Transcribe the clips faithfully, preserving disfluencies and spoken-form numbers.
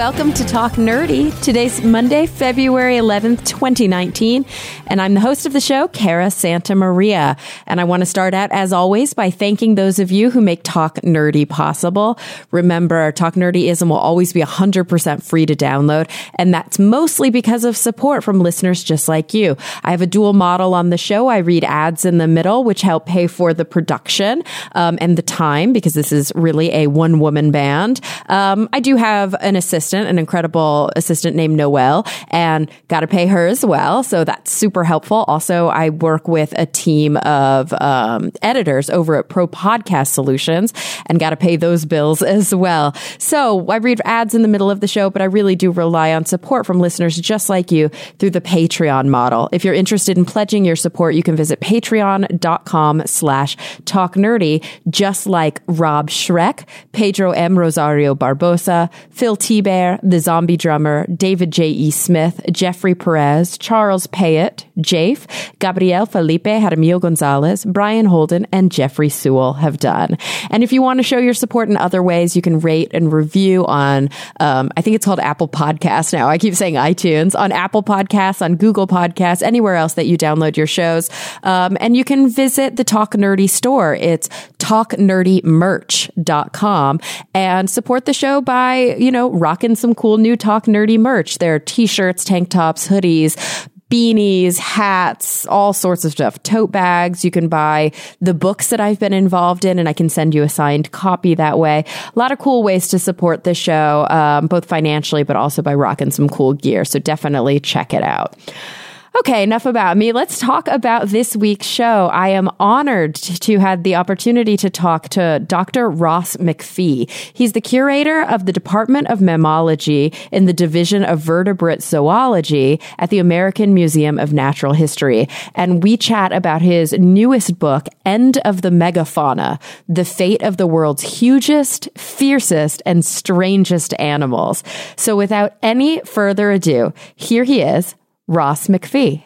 welcome to Talk Nerdy. Today's Monday, February eleventh, twenty nineteen, and I'm the host of the show, Cara Santa Maria. And I want to start out, as always, by thanking those of you who make Talk Nerdy possible. Remember, Talk Nerdyism will always be one hundred percent free to download, and that's mostly because of support from listeners just like you. I have a dual model on the show. I read ads in the middle, which help pay for the production um, and the time, because this is really a one-woman band. Um, I do have an assistant, an incredible assistant named Noelle, and got to pay her as well. So that's super helpful. Also, I work with a team of um, editors over at Pro Podcast Solutions, and got to pay those bills as well. So I read ads in the middle of the show, but I really do rely on support from listeners just like you through the Patreon model. If you're interested in pledging your support, you can visit patreon.com slash talk nerdy, just like Rob Schreck, Pedro M. Rosario Barbosa, Phil T-Bear, The Zombie Drummer, David J E. Smith, Jeffrey Perez, Charles Payette, Jafe, Gabriel Felipe Jaramillo Gonzalez, Brian Holden, and Jeffrey Sewell have done. And if you want to show your support in other ways, you can rate and review on, um, I think it's called Apple Podcasts now. I keep saying iTunes, on Apple Podcasts, on Google Podcasts, anywhere else that you download your shows. Um, and you can visit the Talk Nerdy store. It's talk nerdy merch dot com, and support the show by, you know, rocking some cool new Talk Nerdy merch. There are t-shirts, tank tops, hoodies, beanies, hats, all sorts of stuff. Tote bags. You can buy the books that I've been involved in, and I can send you a signed copy that way. A lot of cool ways to support the show, um, both financially, but also by rocking some cool gear. So definitely check it out. Okay, enough about me. Let's talk about this week's show. I am honored to have the opportunity to talk to Doctor Ross McPhee. He's the curator of the Department of Mammalogy in the Division of Vertebrate Zoology at the American Museum of Natural History. And we chat about his newest book, End of the Megafauna, The Fate of the World's Hugest, Fiercest, and Strangest Animals. So without any further ado, here he is, Ross McPhee.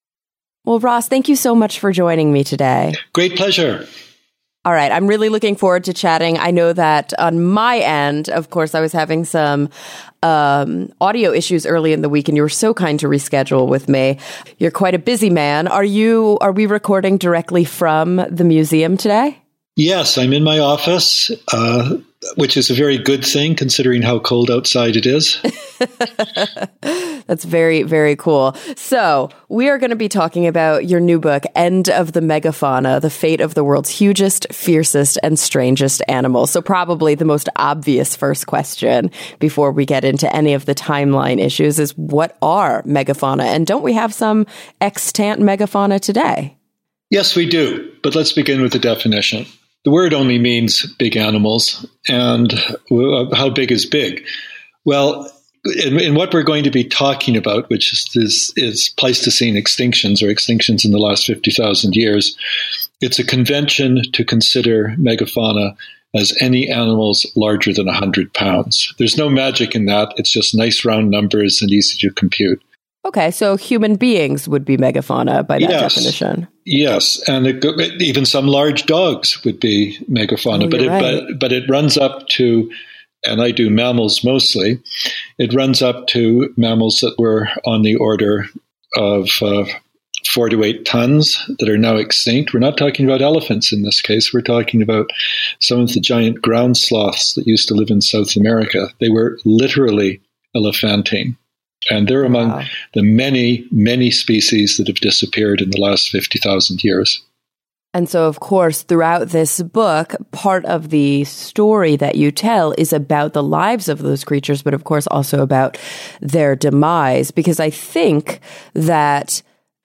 Well, Ross, thank you so much for joining me today. Great pleasure. All right. I'm really looking forward to chatting. I know that on my end, of course, I was having some um, audio issues early in the week, and you were so kind to reschedule with me. You're quite a busy man. Are you, are we recording directly from the museum today? Yes, I'm in my office, uh, which is a very good thing considering how cold outside it is. That's very, very cool. So we are going to be talking about your new book, End of the Megafauna, The Fate of the World's Hugest, Fiercest, and Strangest Animals. So probably the most obvious first question before we get into any of the timeline issues is, what are megafauna? And don't we have some extant megafauna today? Yes, we do. But let's begin with the definition. The word only means big animals. And how big is big? Well, in, in what we're going to be talking about, which is, is, is Pleistocene extinctions, or extinctions in the last fifty thousand years, it's a convention to consider megafauna as any animals larger than one hundred pounds. There's no magic in that. It's just nice round numbers and easy to compute. Okay, so human beings would be megafauna by that yes. definition. Yes, and it, even some large dogs would be megafauna, oh, but, it, right. but but it runs up to, and I do mammals mostly, it runs up to mammals that were on the order of uh, four to eight tons that are now extinct. We're not talking about elephants in this case. We're talking about some of the giant ground sloths that used to live in South America. They were literally elephantine. And they're among wow. the many, many species that have disappeared in the last fifty thousand years. And so, of course, throughout this book, part of the story that you tell is about the lives of those creatures, but of course also about their demise. Because I think that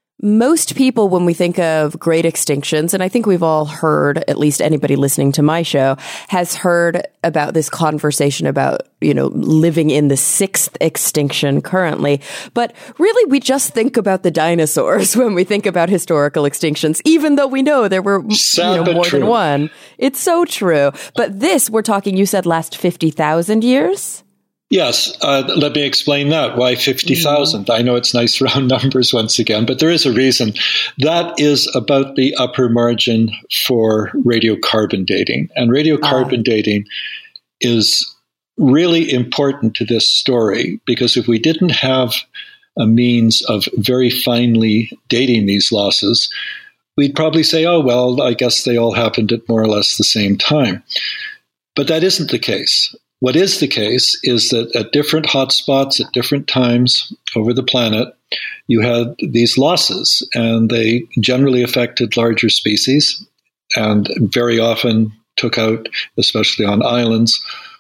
most people, when we think of great extinctions, and I think we've all heard, at least anybody listening to my show, has heard about this conversation about, you know, living in the sixth extinction currently. But really, we just think about the dinosaurs when we think about historical extinctions, even though we know there were you know, more true. than one. It's so true. But this, we're talking, you said last fifty thousand years? Yes, uh, let me explain that. Why fifty thousand? Mm. I know it's nice round numbers once again, but there is a reason. That is about the upper margin for radiocarbon dating. And radiocarbon ah. dating is really important to this story, because if we didn't have a means of very finely dating these losses, we'd probably say, oh, well, I guess they all happened at more or less the same time. But that isn't the case. What is the case is that at different hotspots at different times over the planet, you had these losses, and they generally affected larger species and very often took out, especially on islands,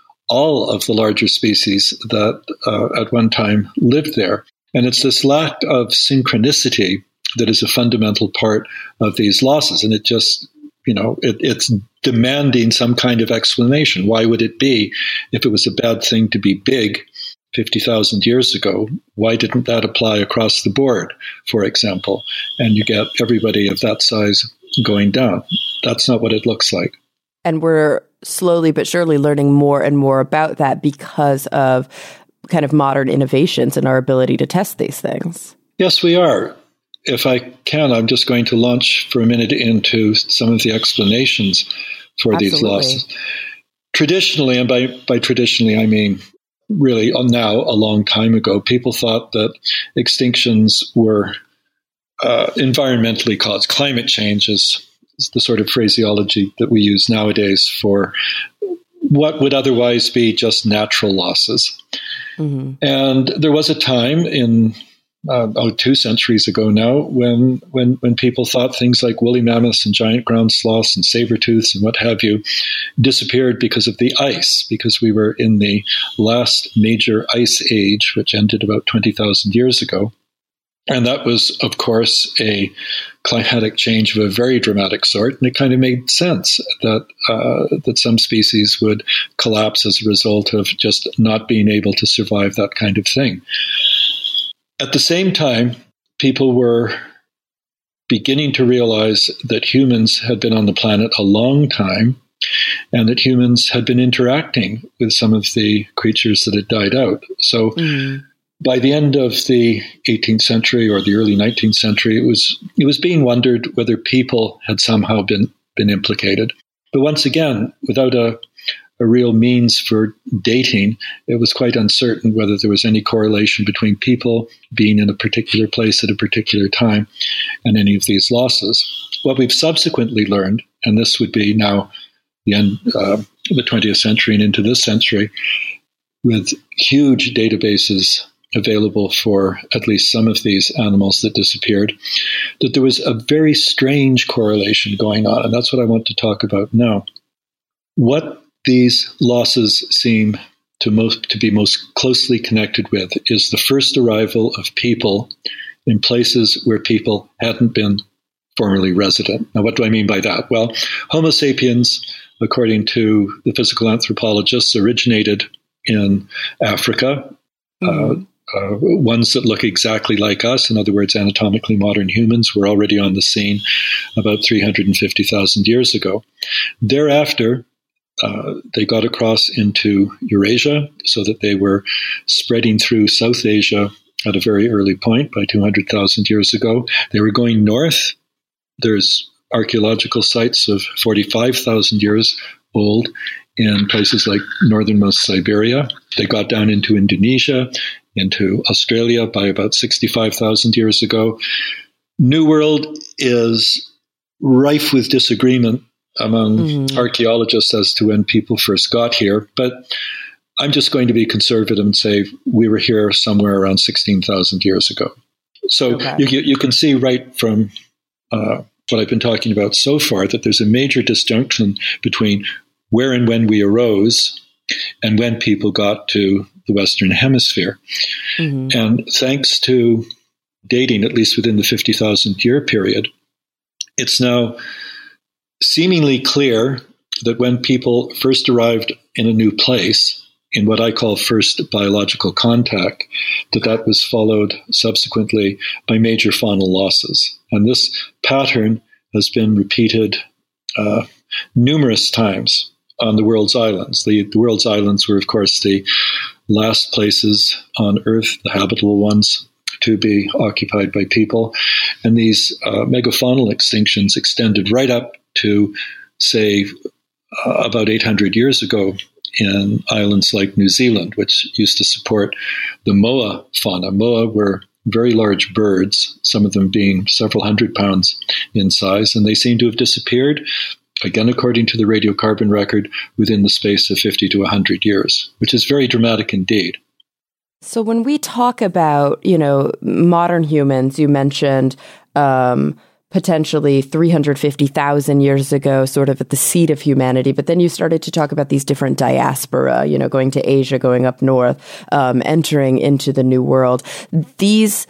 all of the larger species that uh, at one time lived there. And it's this lack of synchronicity that is a fundamental part of these losses. And it just, you know, it, it's demanding some kind of explanation. Why would it be, if it was a bad thing to be big fifty thousand years ago, why didn't that apply across the board, for example? And you get everybody of that size going down. That's not what it looks like. And we're slowly but surely learning more and more about that because of kind of modern innovations and our ability to test these things. Yes, we are. If I can, I'm just going to launch for a minute into some of the explanations for Absolutely. These losses. Traditionally, and by, by traditionally I mean really now a long time ago, people thought that extinctions were uh, environmentally caused. Climate change is, is the sort of phraseology that we use nowadays for what would otherwise be just natural losses. Mm-hmm. And there was a time in Uh, oh, two centuries ago now, when, when when people thought things like woolly mammoths and giant ground sloths and saber-tooths and what have you disappeared because of the ice, because we were in the last major ice age, which ended about twenty thousand years ago. And that was, of course, a climatic change of a very dramatic sort, and it kind of made sense that uh, that some species would collapse as a result of just not being able to survive that kind of thing. At the same time, people were beginning to realize that humans had been on the planet a long time, and that humans had been interacting with some of the creatures that had died out. So mm. by the end of the eighteenth century or the early nineteenth century, it was it was being wondered whether people had somehow been, been implicated. But once again, without a a real means for dating, it was quite uncertain whether there was any correlation between people being in a particular place at a particular time and any of these losses. What we've subsequently learned, and this would be now the end uh, the twentieth century and into this century, with huge databases available for at least some of these animals that disappeared, that there was a very strange correlation going on, and that's what I want to talk about now. What these losses seem to most to be most closely connected with is the first arrival of people in places where people hadn't been formerly resident. Now, what do I mean by that? Well, Homo sapiens, according to the physical anthropologists, originated in Africa. Mm-hmm. Uh, uh, ones that look exactly like us, in other words, anatomically modern humans, were already on the scene about three hundred fifty thousand years ago. Thereafter, Uh, they got across into Eurasia, so that they were spreading through South Asia at a very early point by two hundred thousand years ago. They were going north. There's archaeological sites of forty-five thousand years old in places like northernmost Siberia. They got down into Indonesia, into Australia by about sixty-five thousand years ago. New World is rife with disagreement among mm-hmm. archaeologists as to when people first got here. But I'm just going to be conservative and say we were here somewhere around sixteen thousand years ago. So okay. you, you can see right from uh, what I've been talking about so far that there's a major disjunction between where and when we arose and when people got to the Western Hemisphere. Mm-hmm. And thanks to dating, at least within the fifty thousand year period, it's now seemingly clear that when people first arrived in a new place, in what I call first biological contact, that that was followed subsequently by major faunal losses. And this pattern has been repeated uh, numerous times on the world's islands. The, the world's islands were, of course, the last places on Earth, the habitable ones, to be occupied by people. And these uh, megafaunal extinctions extended right up to, say, uh, about eight hundred years ago in islands like New Zealand, which used to support the moa fauna. Moa were very large birds, some of them being several hundred pounds in size, and they seem to have disappeared, again, according to the radiocarbon record, within the space of fifty to one hundred years, which is very dramatic indeed. So when we talk about, you know, modern humans, you mentioned um, potentially three hundred fifty thousand years ago, sort of at the seed of humanity. But then you started to talk about these different diaspora, you know, going to Asia, going up north, um, entering into the New World. These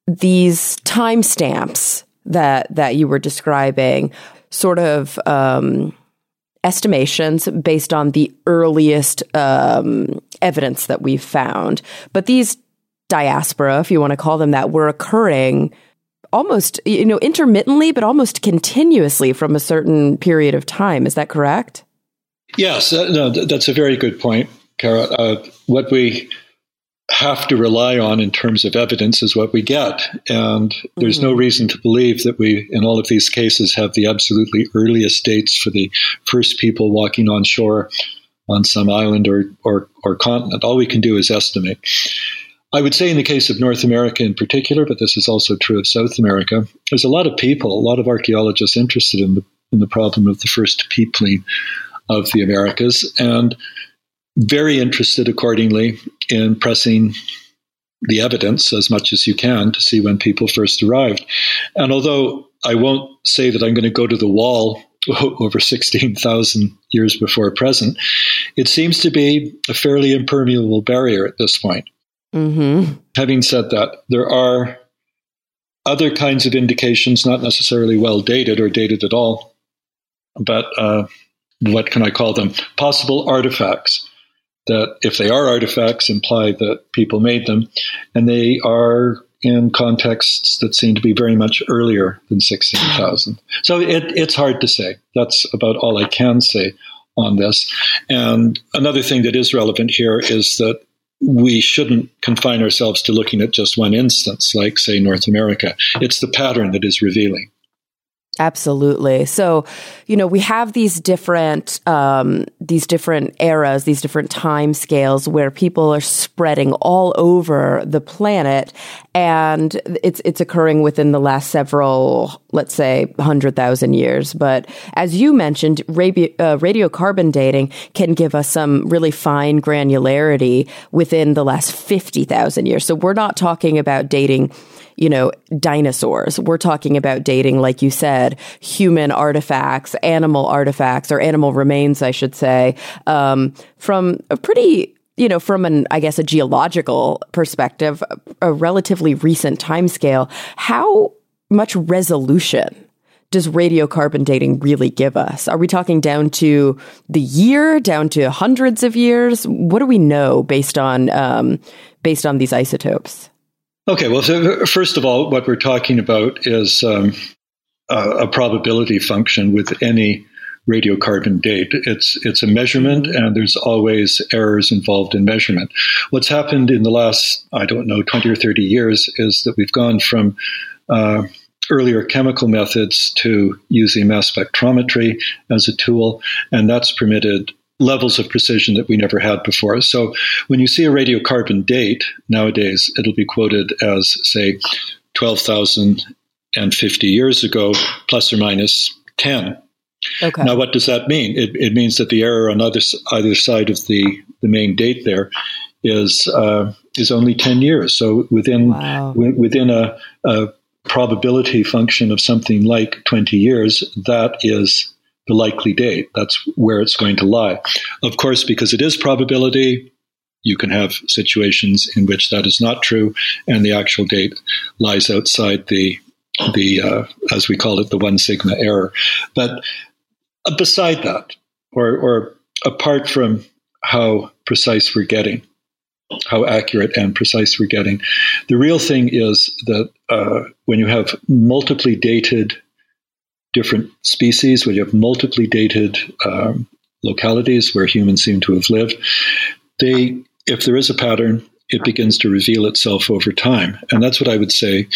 these timestamps that that you were describing, sort of um, estimations based on the earliest um, evidence that we've found. But these diaspora, if you want to call them that, were occurring almost, you know, intermittently, but almost continuously from a certain period of time. Is that correct? Yes, uh, no, th- that's a very good point, Kara. Uh, what we have to rely on in terms of evidence is what we get. And there's mm-hmm. no reason to believe that we, in all of these cases, have the absolutely earliest dates for the first people walking on shore on some island or, or, or continent. All we can do is estimate. I would say in the case of North America in particular, but this is also true of South America, there's a lot of people, a lot of archaeologists interested in the, in the problem of the first peatling of the Americas, and very interested accordingly in pressing the evidence as much as you can to see when people first arrived. And although I won't say that I'm going to go to the wall over sixteen thousand years before present, it seems to be a fairly impermeable barrier at this point. Mm-hmm. Having said that, there are other kinds of indications, not necessarily well dated or dated at all, but uh, what can I call them? Possible artifacts that, if they are artifacts, imply that people made them, and they are in contexts that seem to be very much earlier than sixteen thousand. So it, it's hard to say. That's about all I can say on this. And another thing that is relevant here is that we shouldn't confine ourselves to looking at just one instance, like, say, North America. It's the pattern that is revealing. Absolutely. So, you know, we have these different um, these different eras, these different time scales where people are spreading all over the planet, and it's it's occurring within the last several, let's say, one hundred thousand years. But as you mentioned, radio, uh, radiocarbon dating can give us some really fine granularity within the last fifty thousand years. So we're not talking about dating, you know, dinosaurs. We're talking about dating, like you said, human artifacts, animal artifacts, or animal remains, I should say, um, from a pretty, you know, from an, I guess, a geological perspective, a relatively recent timescale. How much resolution does radiocarbon dating really give us? Are we talking down to the year, down to hundreds of years? What do we know based on um, based on these isotopes? Okay, well, so first of all, what we're talking about is um, a, a probability function with any radiocarbon date. It's it's a measurement, and there's always errors involved in measurement. What's happened in the last, I don't know, twenty or thirty years is that we've gone from uh, earlier chemical methods to using mass spectrometry as a tool, and that's permitted levels of precision that we never had before. So when you see a radiocarbon date nowadays, it'll be quoted as, say, twelve thousand fifty years ago, plus or minus ten. Okay. Now, what does that mean? It, it means that the error on either, either side of the, the main date there is uh, is only ten years. So within wow. w- within a, a probability function of something like twenty years, that is the likely date. That's where it's going to lie. Of course, because it is probability, you can have situations in which that is not true, and the actual date lies outside the, the uh, as we call it, the one sigma error. But beside that, or, or apart from how precise we're getting, how accurate and precise we're getting, the real thing is that uh, when you have multiply dated different species, where you have multiply dated um, localities where humans seem to have lived, they, if there is a pattern, it begins to reveal itself over time. And that's what I would say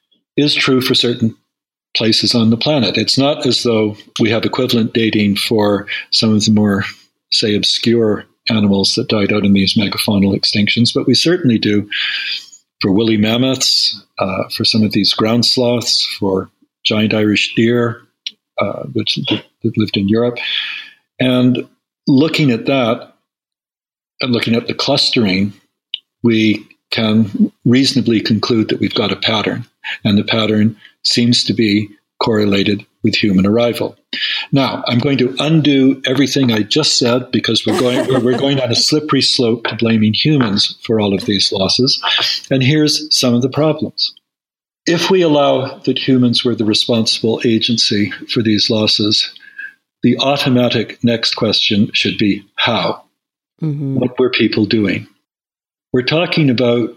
is true for certain places on the planet. It's not as though we have equivalent dating for some of the more, say, obscure animals that died out in these megafaunal extinctions, but we certainly do for woolly mammoths, uh, for some of these ground sloths, for giant Irish deer, uh, which that lived in Europe. And looking at that, and looking at the clustering, we can reasonably conclude that we've got a pattern, and the pattern seems to be correlated with human arrival. Now, I'm going to undo everything I just said because we're going we're going on a slippery slope to blaming humans for all of these losses. And here's some of the problems. If we allow that humans were the responsible agency for these losses, the automatic next question should be how? Mm-hmm. What were people doing? We're talking about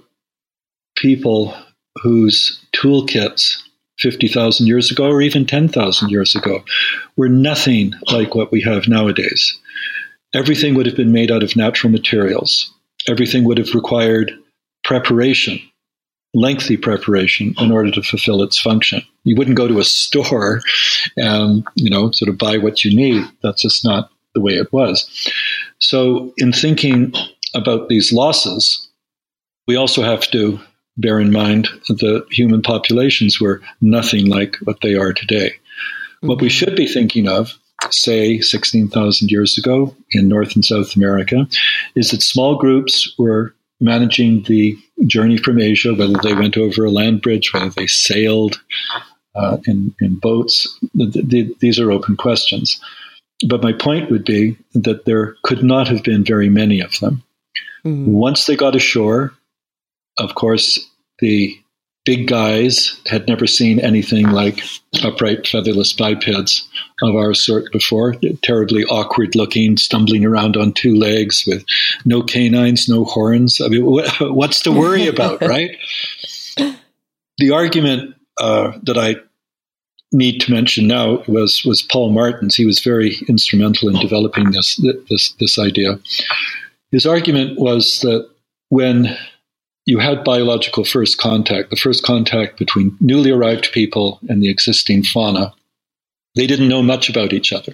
people whose toolkits fifty thousand years ago or even ten thousand years ago were nothing like what we have nowadays. Everything would have been made out of natural materials. Everything would have required preparation, lengthy preparation in order to fulfill its function. You wouldn't go to a store and, you know, sort of buy what you need. That's just not the way it was. So in thinking about these losses, we also have to bear in mind that human populations were nothing like what they are today. Mm-hmm. What we should be thinking of, say, sixteen thousand years ago in North and South America, is that small groups were managing the journey from Asia, whether they went over a land bridge, whether they sailed uh, in, in boats. The, the, these are open questions. But my point would be that there could not have been very many of them. Mm-hmm. Once they got ashore, of course, the big guys had never seen anything like upright featherless bipeds of our sort before. Terribly awkward looking, stumbling around on two legs with no canines, no horns. I mean, what's to worry about, right? The argument uh, that I need to mention now was was Paul Martin's. He was very instrumental in developing this this this idea. His argument was that when you had biological first contact, the first contact between newly arrived people and the existing fauna, they didn't know much about each other.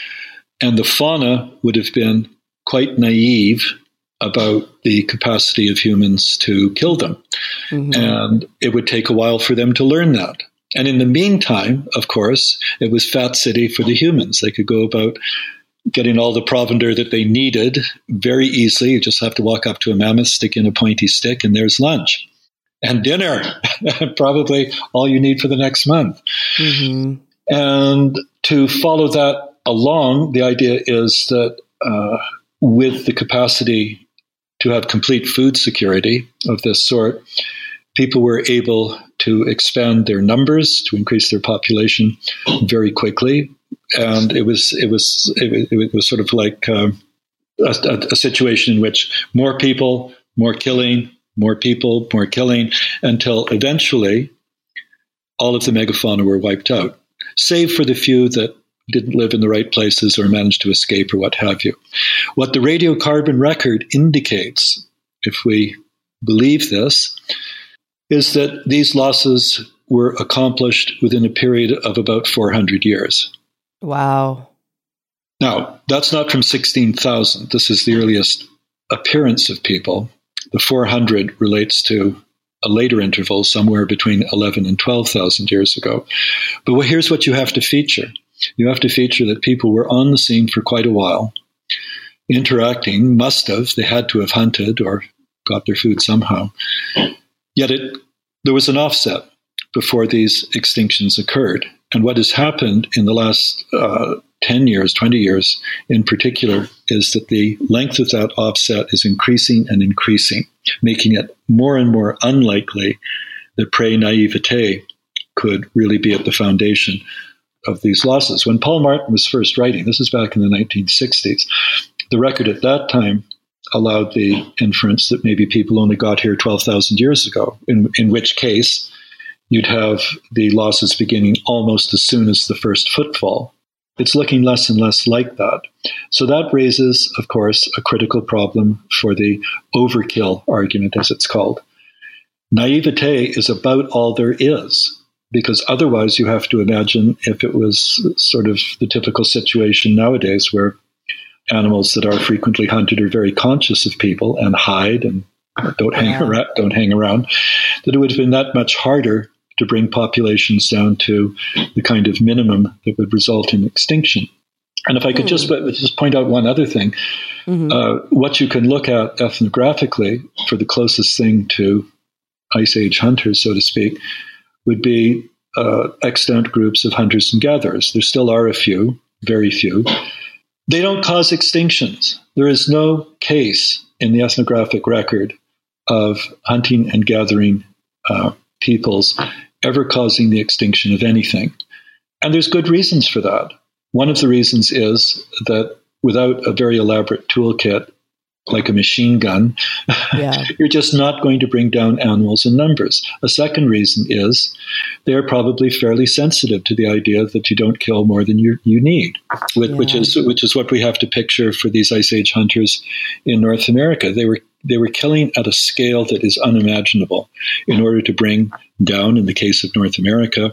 And the fauna would have been quite naive about the capacity of humans to kill them. Mm-hmm. And it would take a while for them to learn that. And in the meantime, of course, it was fat city for the humans. They could go about getting all the provender that they needed very easily. You just have to walk up to a mammoth, stick in a pointy stick, and there's lunch. And dinner, probably all you need for the next month. Mm-hmm. And to follow that along, the idea is that uh, with the capacity to have complete food security of this sort, people were able to expand their numbers, to increase their population very quickly. And it was it was it, it was sort of like uh, a, a situation in which more people, more killing, more people, more killing, until eventually all of the megafauna were wiped out, save for the few that didn't live in the right places or managed to escape or what have you. What the radiocarbon record indicates, if we believe this, is that these losses were accomplished within a period of about four hundred years. Wow. Now, that's not from sixteen thousand. This is the earliest appearance of people. The four hundred relates to a later interval, somewhere between eleven and twelve thousand years ago. But well, here's what you have to feature. You have to feature that people were on the scene for quite a while, interacting, must have, they had to have hunted or got their food somehow. Yet it, there was an offset before these extinctions occurred. And what has happened in the last uh, ten years, twenty years in particular, is that the length of that offset is increasing and increasing, making it more and more unlikely that prey naivete could really be at the foundation of these losses. When Paul Martin was first writing, this is back in the nineteen sixties, the record at that time allowed the inference that maybe people only got here twelve thousand years ago, in, in which case you'd have the losses beginning almost as soon as the first footfall. It's looking less and less like that. So that raises, of course, a critical problem for the overkill argument, as it's called. Naivete is about all there is, because otherwise you have to imagine if it was sort of the typical situation nowadays where animals that are frequently hunted are very conscious of people and hide and don't hang Yeah. around, don't hang around, that it would have been that much harder to bring populations down to the kind of minimum that would result in extinction. And if I could mm. just just point out one other thing, mm-hmm. uh, what you can look at ethnographically for the closest thing to Ice Age hunters, so to speak, would be uh, extant groups of hunters and gatherers. There still are a few, very few. They don't cause extinctions. There is no case in the ethnographic record of hunting and gathering uh, peoples ever causing the extinction of anything. And there's good reasons for that. One of the reasons is that without a very elaborate toolkit, like a machine gun, yeah. you're just not going to bring down animals in numbers. A second reason is they're probably fairly sensitive to the idea that you don't kill more than you, you need, which, yeah. which is which is what we have to picture for these Ice Age hunters in North America. They were they were killing at a scale that is unimaginable in order to bring down, in the case of North America,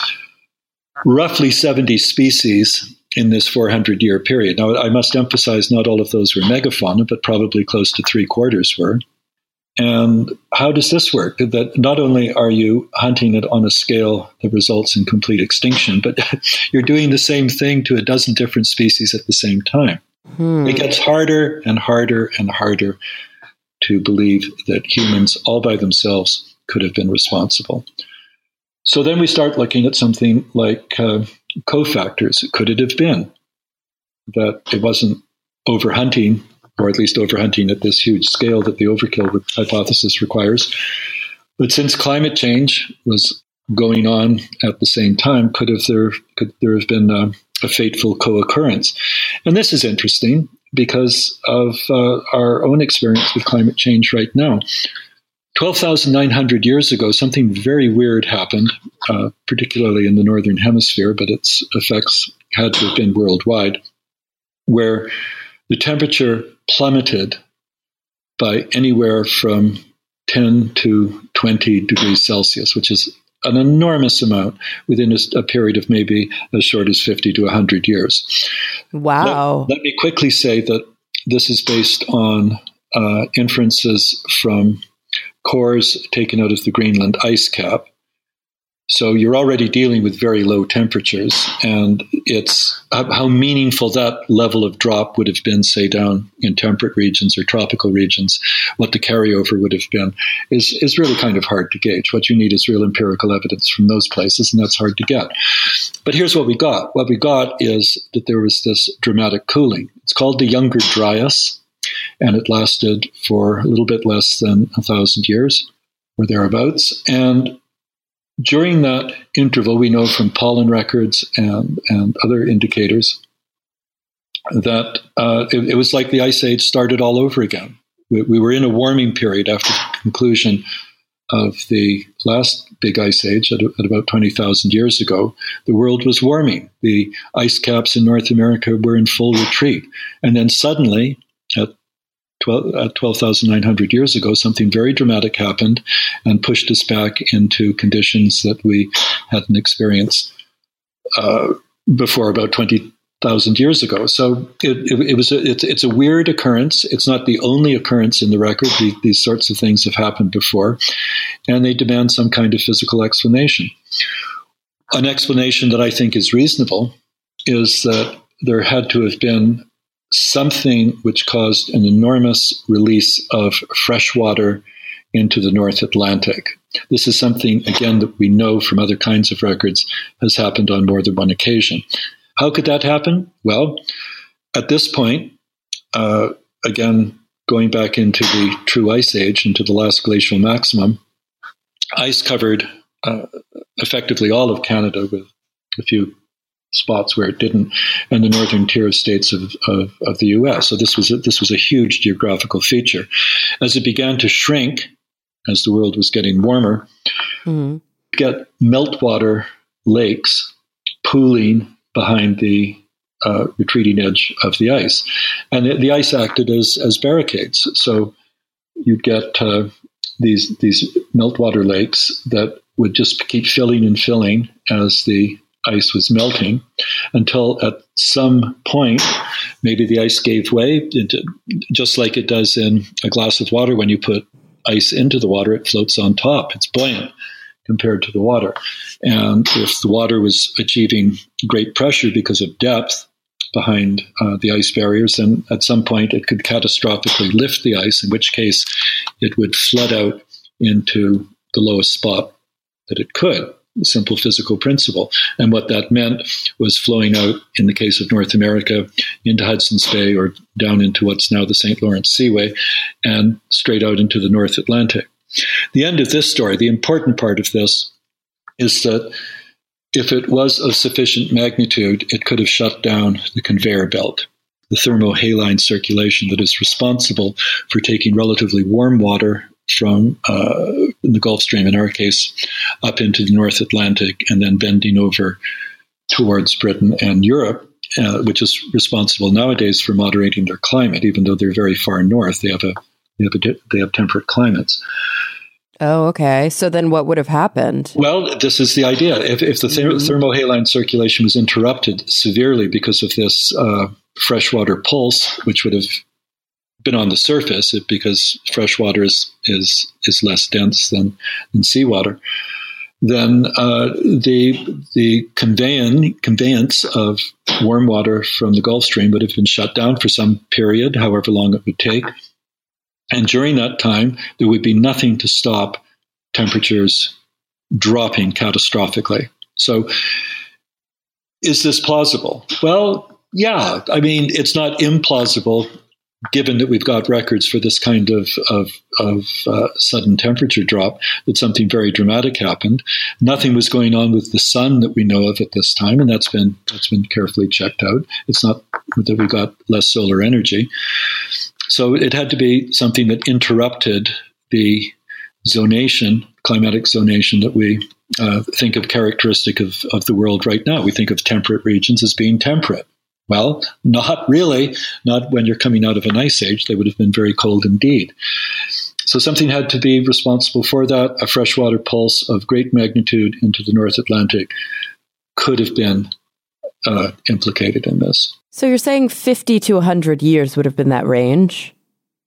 roughly seventy species in this four hundred year period. Now, I must emphasize not all of those were megafauna, but probably close to three quarters were. And how does this work? That not only are you hunting it on a scale that results in complete extinction, but you're doing the same thing to a dozen different species at the same time. Hmm. It gets harder and harder and harder to believe that humans all by themselves could have been responsible. So then we start looking at something like uh, cofactors. Could it have been that it wasn't overhunting, or at least overhunting at this huge scale that the overkill hypothesis requires? But since climate change was going on at the same time, could have there could there have been a, a fateful co-occurrence? And this is interesting because of uh, our own experience with climate change right now. twelve thousand nine hundred years ago, something very weird happened, uh, particularly in the Northern Hemisphere, but its effects had to have been worldwide, where the temperature plummeted by anywhere from ten to twenty degrees Celsius, which is an enormous amount within a, a period of maybe as short as fifty to one hundred years. Wow. Let, let me quickly say that this is based on uh, inferences from cores taken out of the Greenland ice cap. So you're already dealing with very low temperatures, and it's how meaningful that level of drop would have been, say, down in temperate regions or tropical regions, what the carryover would have been, is, is really kind of hard to gauge. What you need is real empirical evidence from those places, and that's hard to get. But here's what we got. What we got is that there was this dramatic cooling. It's called the Younger Dryas, and it lasted for a little bit less than a thousand years or thereabouts. And during that interval, we know from pollen records and, and other indicators that uh, it, it was like the Ice Age started all over again. We, we were in a warming period after the conclusion of the last big Ice Age at, at about twenty thousand years ago. The world was warming. The ice caps in North America were in full retreat. And then suddenly, at twelve thousand nine hundred years ago, something very dramatic happened and pushed us back into conditions that we hadn't experienced uh, before about twenty thousand years ago. So it, it, it was a, it's, it's a weird occurrence. It's not the only occurrence in the record. The, these sorts of things have happened before, and they demand some kind of physical explanation. An explanation that I think is reasonable is that there had to have been something which caused an enormous release of fresh water into the North Atlantic. This is something, again, that we know from other kinds of records has happened on more than one occasion. How could that happen? Well, at this point, uh, again, going back into the true Ice Age, into the last glacial maximum, ice covered uh, effectively all of Canada with a few spots where it didn't, and the northern tier of states of, of, of the U S. So this was a, this was a huge geographical feature. As it began to shrink, as the world was getting warmer, mm-hmm. you get meltwater lakes pooling behind the uh, retreating edge of the ice, and the, the ice acted as as barricades. So you'd get uh, these these meltwater lakes that would just keep filling and filling as the ice was melting, until at some point, maybe the ice gave way, into, just like it does in a glass of water. When you put ice into the water, it floats on top. It's buoyant compared to the water. And if the water was achieving great pressure because of depth behind uh, the ice barriers, then at some point it could catastrophically lift the ice, in which case it would flood out into the lowest spot that it could. A simple physical principle. And what that meant was flowing out, in the case of North America, into Hudson's Bay or down into what's now the Saint Lawrence Seaway and straight out into the North Atlantic. The end of this story, the important part of this, is that if it was of sufficient magnitude, it could have shut down the conveyor belt, the thermohaline circulation that is responsible for taking relatively warm water from uh, in the Gulf Stream, in our case, up into the North Atlantic and then bending over towards Britain and Europe, uh, which is responsible nowadays for moderating their climate. Even though they're very far north, they have a they have a, they have temperate climates. Oh, okay. So then what would have happened? Well, this is the idea. If, if the ther- mm-hmm. thermohaline circulation was interrupted severely because of this uh, freshwater pulse, which would have been on the surface, because freshwater is, is, is less dense than, than seawater, then uh, the the conveyan, conveyance of warm water from the Gulf Stream would have been shut down for some period, however long it would take. And during that time, there would be nothing to stop temperatures dropping catastrophically. So is this plausible? Well, yeah. I mean, it's not implausible, given that we've got records for this kind of, of, of uh, sudden temperature drop, that something very dramatic happened. Nothing was going on with the sun that we know of at this time, and that's been that's been carefully checked out. It's not that we got less solar energy. So it had to be something that interrupted the zonation, climatic zonation that we uh, think of characteristic of, of the world right now. We think of temperate regions as being temperate. Well, not really. Not when you're coming out of an ice age. They would have been very cold indeed. So something had to be responsible for that. A freshwater pulse of great magnitude into the North Atlantic could have been uh, implicated in this. So you're saying fifty to one hundred years would have been that range?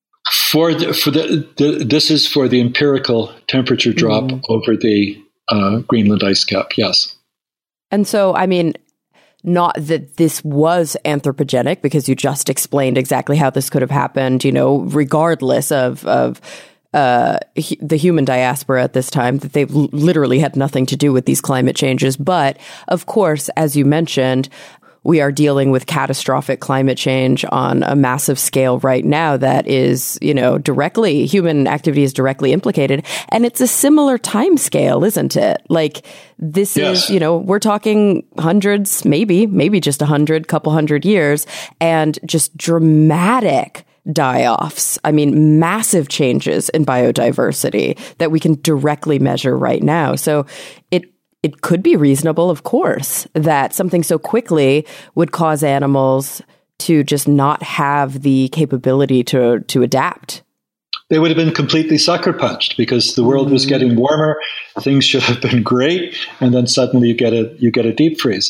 For the, for the, the this is for the empirical temperature drop mm. over the uh, Greenland ice cap, yes. And so, I mean, not that this was anthropogenic, because you just explained exactly how this could have happened, you know, regardless of, of uh, he, the human diaspora at this time, that they l- literally had nothing to do with these climate changes. But of course, as you mentioned, we are dealing with catastrophic climate change on a massive scale right now that is, you know, directly, human activity is directly implicated. And it's a similar time scale, isn't it? Like, this yes. is, you know, we're talking hundreds, maybe, maybe just a hundred, couple hundred years, and just dramatic die-offs. I mean, massive changes in biodiversity that we can directly measure right now. So it It could be reasonable, of course, that something so quickly would cause animals to just not have the capability to to adapt. They would have been completely sucker punched, because the world was getting warmer. Things should have been great, and then suddenly you get a you get a deep freeze.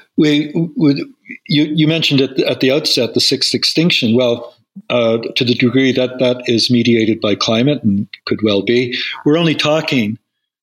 We would you you mentioned it at the outset, the sixth extinction. Well, uh, to the degree that that is mediated by climate, and could well be, we're only talking.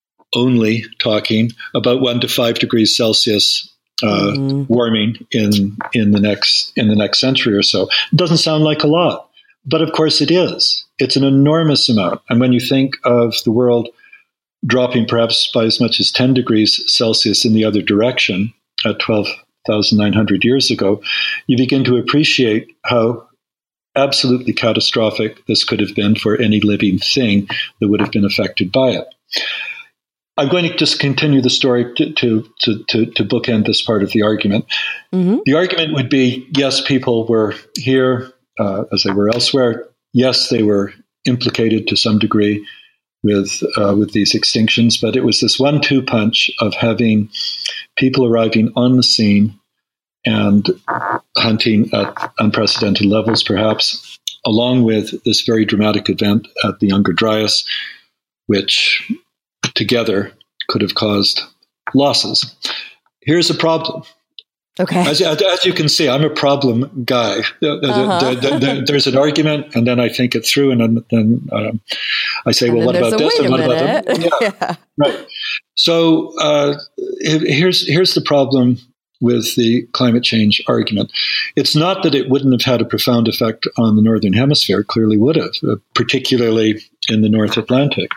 only talking about one to five degrees Celsius uh, mm. warming in in the next in the next century or so. It doesn't sound like a lot, but of course it is. It's an enormous amount. And when you think of the world dropping perhaps by as much as ten degrees Celsius in the other direction at twelve thousand nine hundred years ago, you begin to appreciate how absolutely catastrophic this could have been for any living thing that would have been affected by it. I'm going to just continue the story to to to, to, to bookend this part of the argument. Mm-hmm. The argument would be, yes, people were here uh, as they were elsewhere. Yes, they were implicated to some degree with uh, with these extinctions, but it was this one two punch of having people arriving on the scene and hunting at unprecedented levels, perhaps, along with this very dramatic event at the Younger Dryas, which together could have caused losses. here's a problem. Okay. As, as you can see, I'm a problem guy. Uh-huh. There's an argument, and then I think it through, and then, then um, I say, and well, what about this? And what about that? Yeah, yeah. Right. So uh, here's here's the problem with the climate change argument. It's not that it wouldn't have had a profound effect on the Northern Hemisphere. It clearly would have, uh, particularly in the North Atlantic.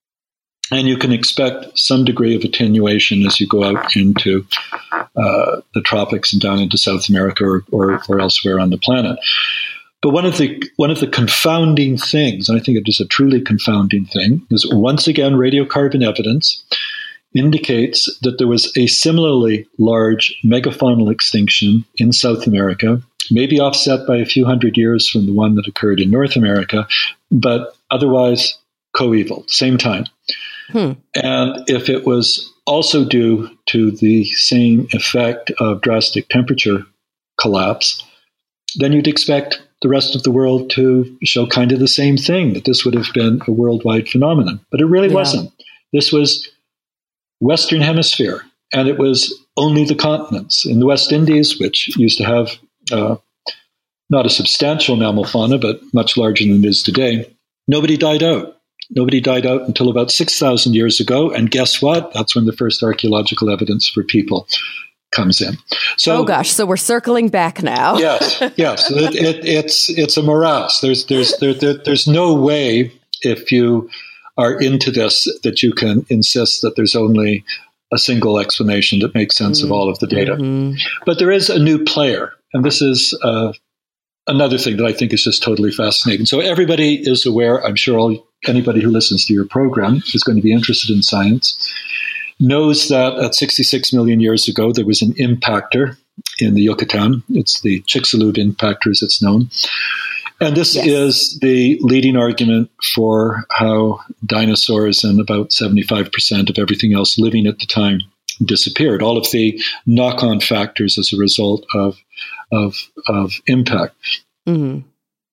And you can expect some degree of attenuation as you go out into uh, the tropics and down into South America or, or, or elsewhere on the planet. But one of the one of the confounding things, and I think it is a truly confounding thing, is once again radiocarbon evidence indicates that there was a similarly large megafaunal extinction in South America, maybe offset by a few hundred years from the one that occurred in North America, but otherwise coeval, same time. Hmm. And if it was also due to the same effect of drastic temperature collapse, then you'd expect the rest of the world to show kind of the same thing, that this would have been a worldwide phenomenon. But it really yeah. wasn't. This was Western Hemisphere, and it was only the continents. In the West Indies, which used to have uh, not a substantial mammal fauna, but much larger than it is today, nobody died out. Nobody died out until about six thousand years ago. And guess what? That's when the first archaeological evidence for people comes in. So, oh, gosh. So we're circling back now. yes. Yes. It, it, it's it's a morass. There's, there's, there, there, there's no way, if you are into this, that you can insist that there's only a single explanation that makes sense mm-hmm. of all of the data. Mm-hmm. But there is a new player. And this is uh, another thing that I think is just totally fascinating. So everybody is aware, I'm sure all anybody who listens to your program is going to be interested in science, knows that at sixty-six million years ago, there was an impactor in the Yucatan. It's the Chicxulub impactor, as it's known. And this yes. is the leading argument for how dinosaurs and about seventy-five percent of everything else living at the time disappeared. All of the knock-on factors as a result of, of, of impact. Mm-hmm.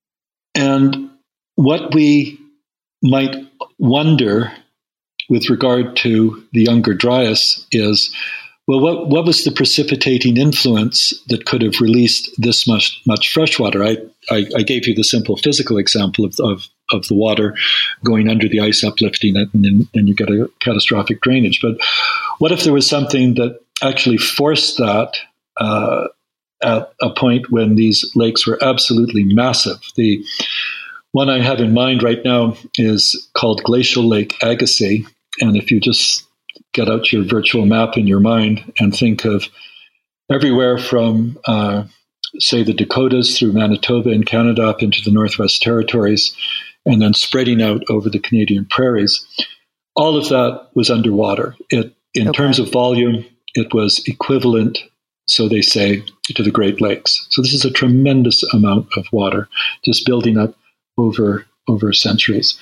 And what we might wonder with regard to the Younger Dryas is, well, what, what was the precipitating influence that could have released this much much fresh water? I, I, I gave you the simple physical example of, of, of the water going under the ice, uplifting it, and then and you get a catastrophic drainage. But what if there was something that actually forced that uh, at a point when these lakes were absolutely massive? The one I have in mind right now is called Glacial Lake Agassiz. And if you just get out your virtual map in your mind and think of everywhere from, uh, say, the Dakotas through Manitoba in Canada up into the Northwest Territories, and then spreading out over the Canadian prairies, all of that was underwater. It, in okay. terms of volume, it was equivalent, so they say, to the Great Lakes. So this is a tremendous amount of water just building up over over centuries.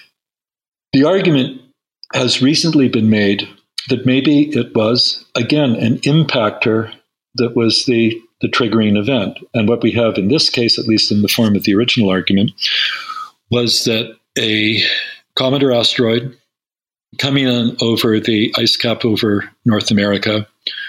The argument has recently been made that maybe it was, again, an impactor that was the, the triggering event. And what we have in this case, at least in the form of the original argument, was that a comet or asteroid coming in over the ice cap over North America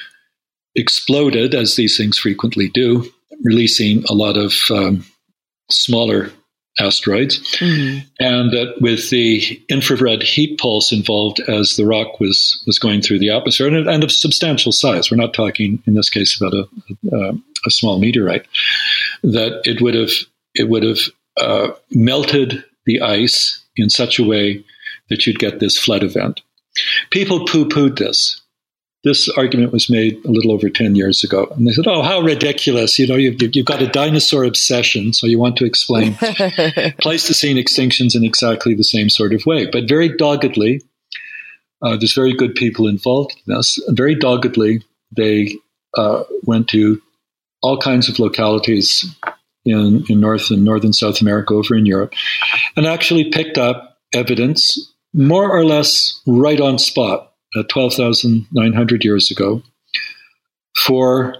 exploded, as these things frequently do, releasing a lot of um, smaller asteroids, mm-hmm. and that with the infrared heat pulse involved as the rock was was going through the atmosphere, and, and of substantial size, we're not talking in this case about a, a, a small meteorite, that it would have it would have uh, melted the ice in such a way that you'd get this flood event. People poo-pooed this. This argument was made a little over ten years ago. And they said, oh, how ridiculous. You know, you've, you've got a dinosaur obsession, so you want to explain Pleistocene extinctions in exactly the same sort of way. But very doggedly, uh, there's very good people involved in this. Very doggedly, they uh, went to all kinds of localities in, in North and Northern South America, over in Europe, and actually picked up evidence more or less right on spot, Uh, twelve thousand nine hundred years ago, for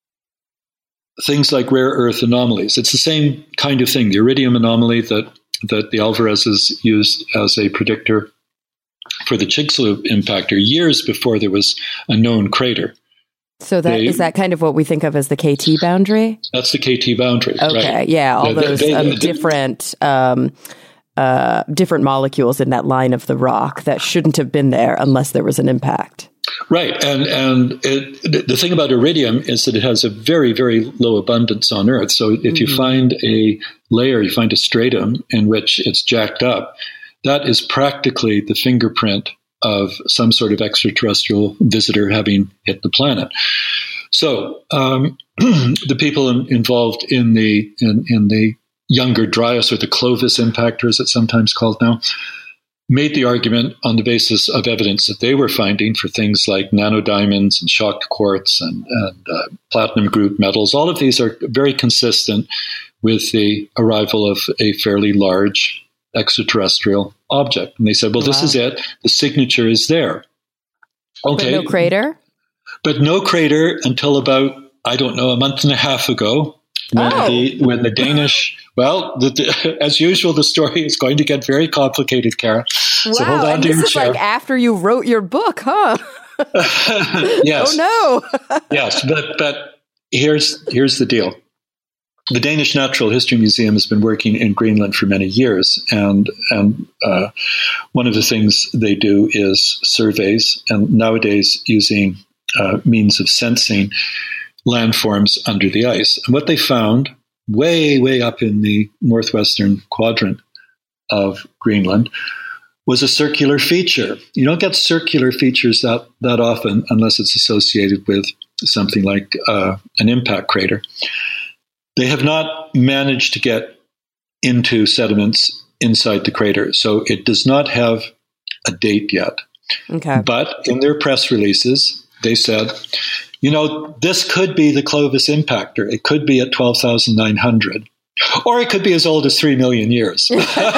things like rare earth anomalies. It's the same kind of thing, the iridium anomaly that, that the Alvarezes used as a predictor for the Chicxulub impactor years before there was a known crater. So that they, is that kind of what we think of as the K T boundary? That's the K T boundary. Okay, right. yeah, all the, those they, um, the, different um, uh, different molecules in that line of the rock that shouldn't have been there unless there was an impact. Right, and and it, the thing about iridium is that it has a very, very low abundance on Earth. So if mm-hmm. you find a layer, you find a stratum in which it's jacked up, that is practically the fingerprint of some sort of extraterrestrial visitor having hit the planet. So um, the people in, involved in the in, in the Younger Dryas, or the Clovis impactor, as it's sometimes called now, made the argument on the basis of evidence that they were finding for things like nanodiamonds and shocked quartz and, and uh, platinum group metals. All of these are very consistent with the arrival of a fairly large extraterrestrial object. And they said, well, wow. This is it. The signature is there. Okay. But no crater? But no crater until about, I don't know, a month and a half ago, when, oh. the, when the Danish, well, the, the, as usual, the story is going to get very complicated, Kara. Wow, so hold on and to this your is chair. like after you wrote your book, huh? Yes. Oh, no. Yes, but, but here's here's the deal. The Danish Natural History Museum has been working in Greenland for many years, and and uh, one of the things they do is surveys, and nowadays using uh, means of sensing landforms under the ice. And what they found, way, way up in the northwestern quadrant of Greenland, was a circular feature. You don't get circular features that, that often unless it's associated with something like uh, an impact crater. They have not managed to get into sediments inside the crater, so it does not have a date yet. Okay. But in their press releases, they said, you know, this could be the Clovis impactor. It could be at twelve thousand nine hundred, or it could be as old as three million years. So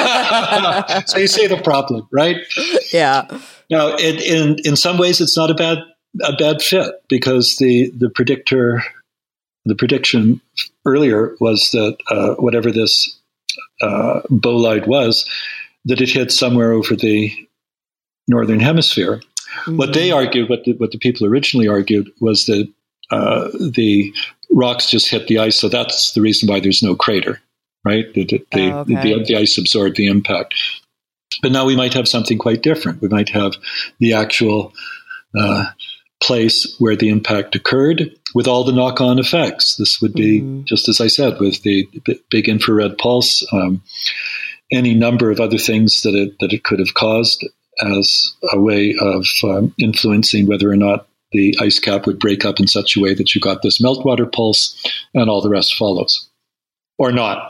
you see the problem, right? Yeah. Now, it, in in some ways, it's not a bad a bad fit, because the the predictor. The prediction earlier was that uh, whatever this uh, bolide was, that it hit somewhere over the northern hemisphere. Mm-hmm. What they argued, what the, what the people originally argued, was that uh, the rocks just hit the ice, so that's the reason why there's no crater, right? The, the, the, oh, okay. the, the ice absorbed the impact. But now we might have something quite different. We might have the actual uh, place where the impact occurred, with all the knock-on effects. This would be, mm-hmm. just as I said, with the big infrared pulse, um, any number of other things that it that it could have caused as a way of um, influencing whether or not the ice cap would break up in such a way that you got this meltwater pulse, and all the rest follows. Or not.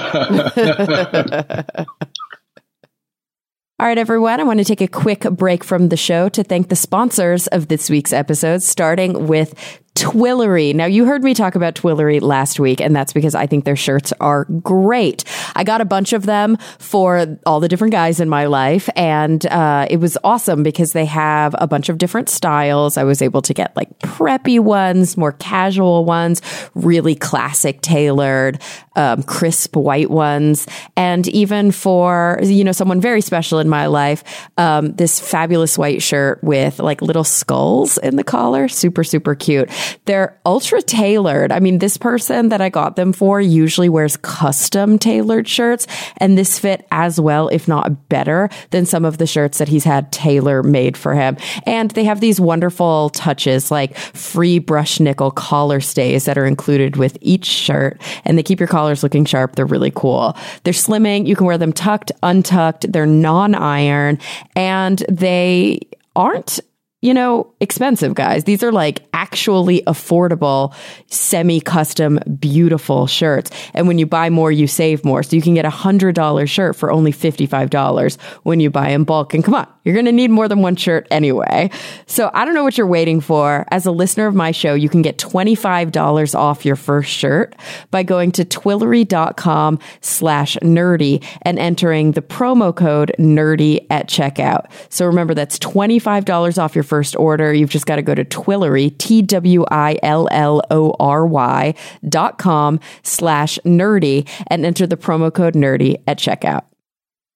All right, everyone, I want to take a quick break from the show to thank the sponsors of this week's episode, starting with Twillory. Now, you heard me talk about Twillory last week, and that's because I think their shirts are great. I got a bunch of them for all the different guys in my life, and uh, it was awesome because they have a bunch of different styles. I was able to get like preppy ones, more casual ones, really classic tailored, um, crisp white ones, and even for, you know, someone very special in my life, um, this fabulous white shirt with like little skulls in the collar. Super, super cute. They're ultra tailored. I mean, this person that I got them for usually wears custom tailored shirts, and this fit as well, if not better, than some of the shirts that he's had tailor made for him. And they have these wonderful touches like free brush nickel collar stays that are included with each shirt, and they keep your collars looking sharp. They're really cool. They're slimming. You can wear them tucked, untucked. They're non-iron, and they aren't, you know, expensive, guys. These are like actually affordable, semi-custom, beautiful shirts. And when you buy more, you save more. So you can get a one hundred dollars shirt for only fifty-five dollars when you buy in bulk. And come on, you're going to need more than one shirt anyway. So I don't know what you're waiting for. As a listener of my show, you can get twenty-five dollars off your first shirt by going to twillory.com slash nerdy and entering the promo code nerdy at checkout. So remember, that's twenty-five dollars off your first order. You've just got to go to Twillory, T W I L L O R Y dot com slash nerdy and enter the promo code nerdy at checkout.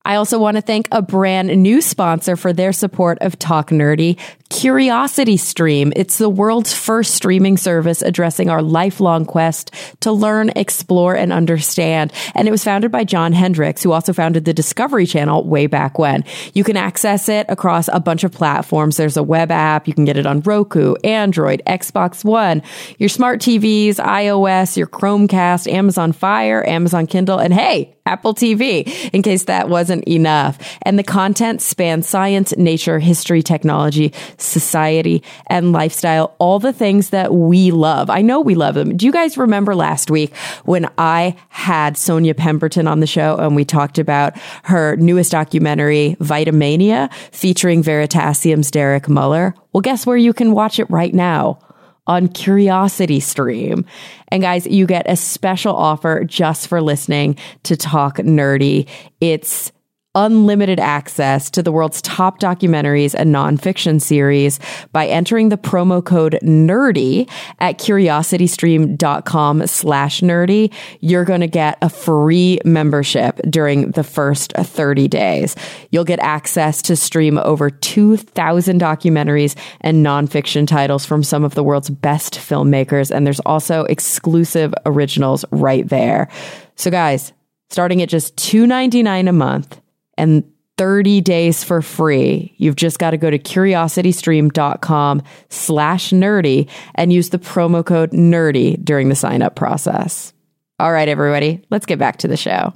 I also want to thank a brand new sponsor for their support of Talk Nerdy, Curiosity Stream. It's the world's first streaming service addressing our lifelong quest to learn, explore, and understand. And it was founded by John Hendricks, who also founded the Discovery Channel way back when. You can access it across a bunch of platforms. There's a web app. You can get it on Roku, Android, Xbox One, your smart T Vs, iOS, your Chromecast, Amazon Fire, Amazon Kindle, and hey, Apple T V, in case that wasn't enough. And the content spans science, nature, history, technology, society, and lifestyle, all the things that we love. I know we love them. Do you guys remember last week when I had Sonia Pemberton on the show and we talked about her newest documentary, Vitamania, featuring Veritasium's Derek Muller? Well, guess where you can watch it right now? On Curiosity Stream. And guys, you get a special offer just for listening to Talk Nerdy. It's unlimited access to the world's top documentaries and nonfiction series by entering the promo code NERDY at curiositystream.com slash nerdy. You're going to get a free membership during the first thirty days. You'll get access to stream over two thousand documentaries and nonfiction titles from some of the world's best filmmakers. And there's also exclusive originals right there. So guys, starting at just two dollars and ninety-nine cents a month, and thirty days for free. You've just got to go to curiositystream.com slash nerdy and use the promo code nerdy during the sign up process. All right, everybody, let's get back to the show.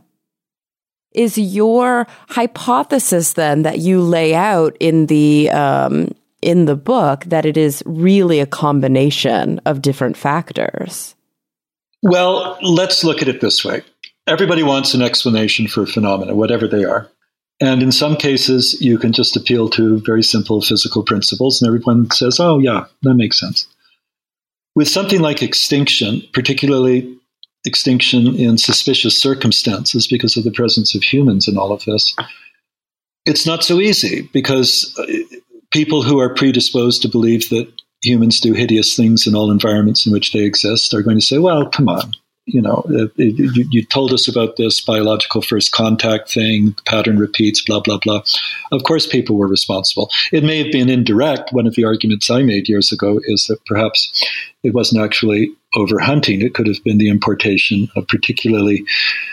Is your hypothesis then that you lay out in the, um, in the book that it is really a combination of different factors? Well, let's look at it this way. Everybody wants an explanation for phenomena, whatever they are. And in some cases, you can just appeal to very simple physical principles, and everyone says, oh, yeah, that makes sense. With something like extinction, particularly extinction in suspicious circumstances because of the presence of humans in all of this, it's not so easy because people who are predisposed to believe that humans do hideous things in all environments in which they exist are going to say, well, come on. You know, it, it, you, you told us about this biological first contact thing, the pattern repeats, blah, blah, blah. Of course, people were responsible. It may have been indirect. One of the arguments I made years ago is that perhaps it wasn't actually overhunting. It could have been the importation of particularly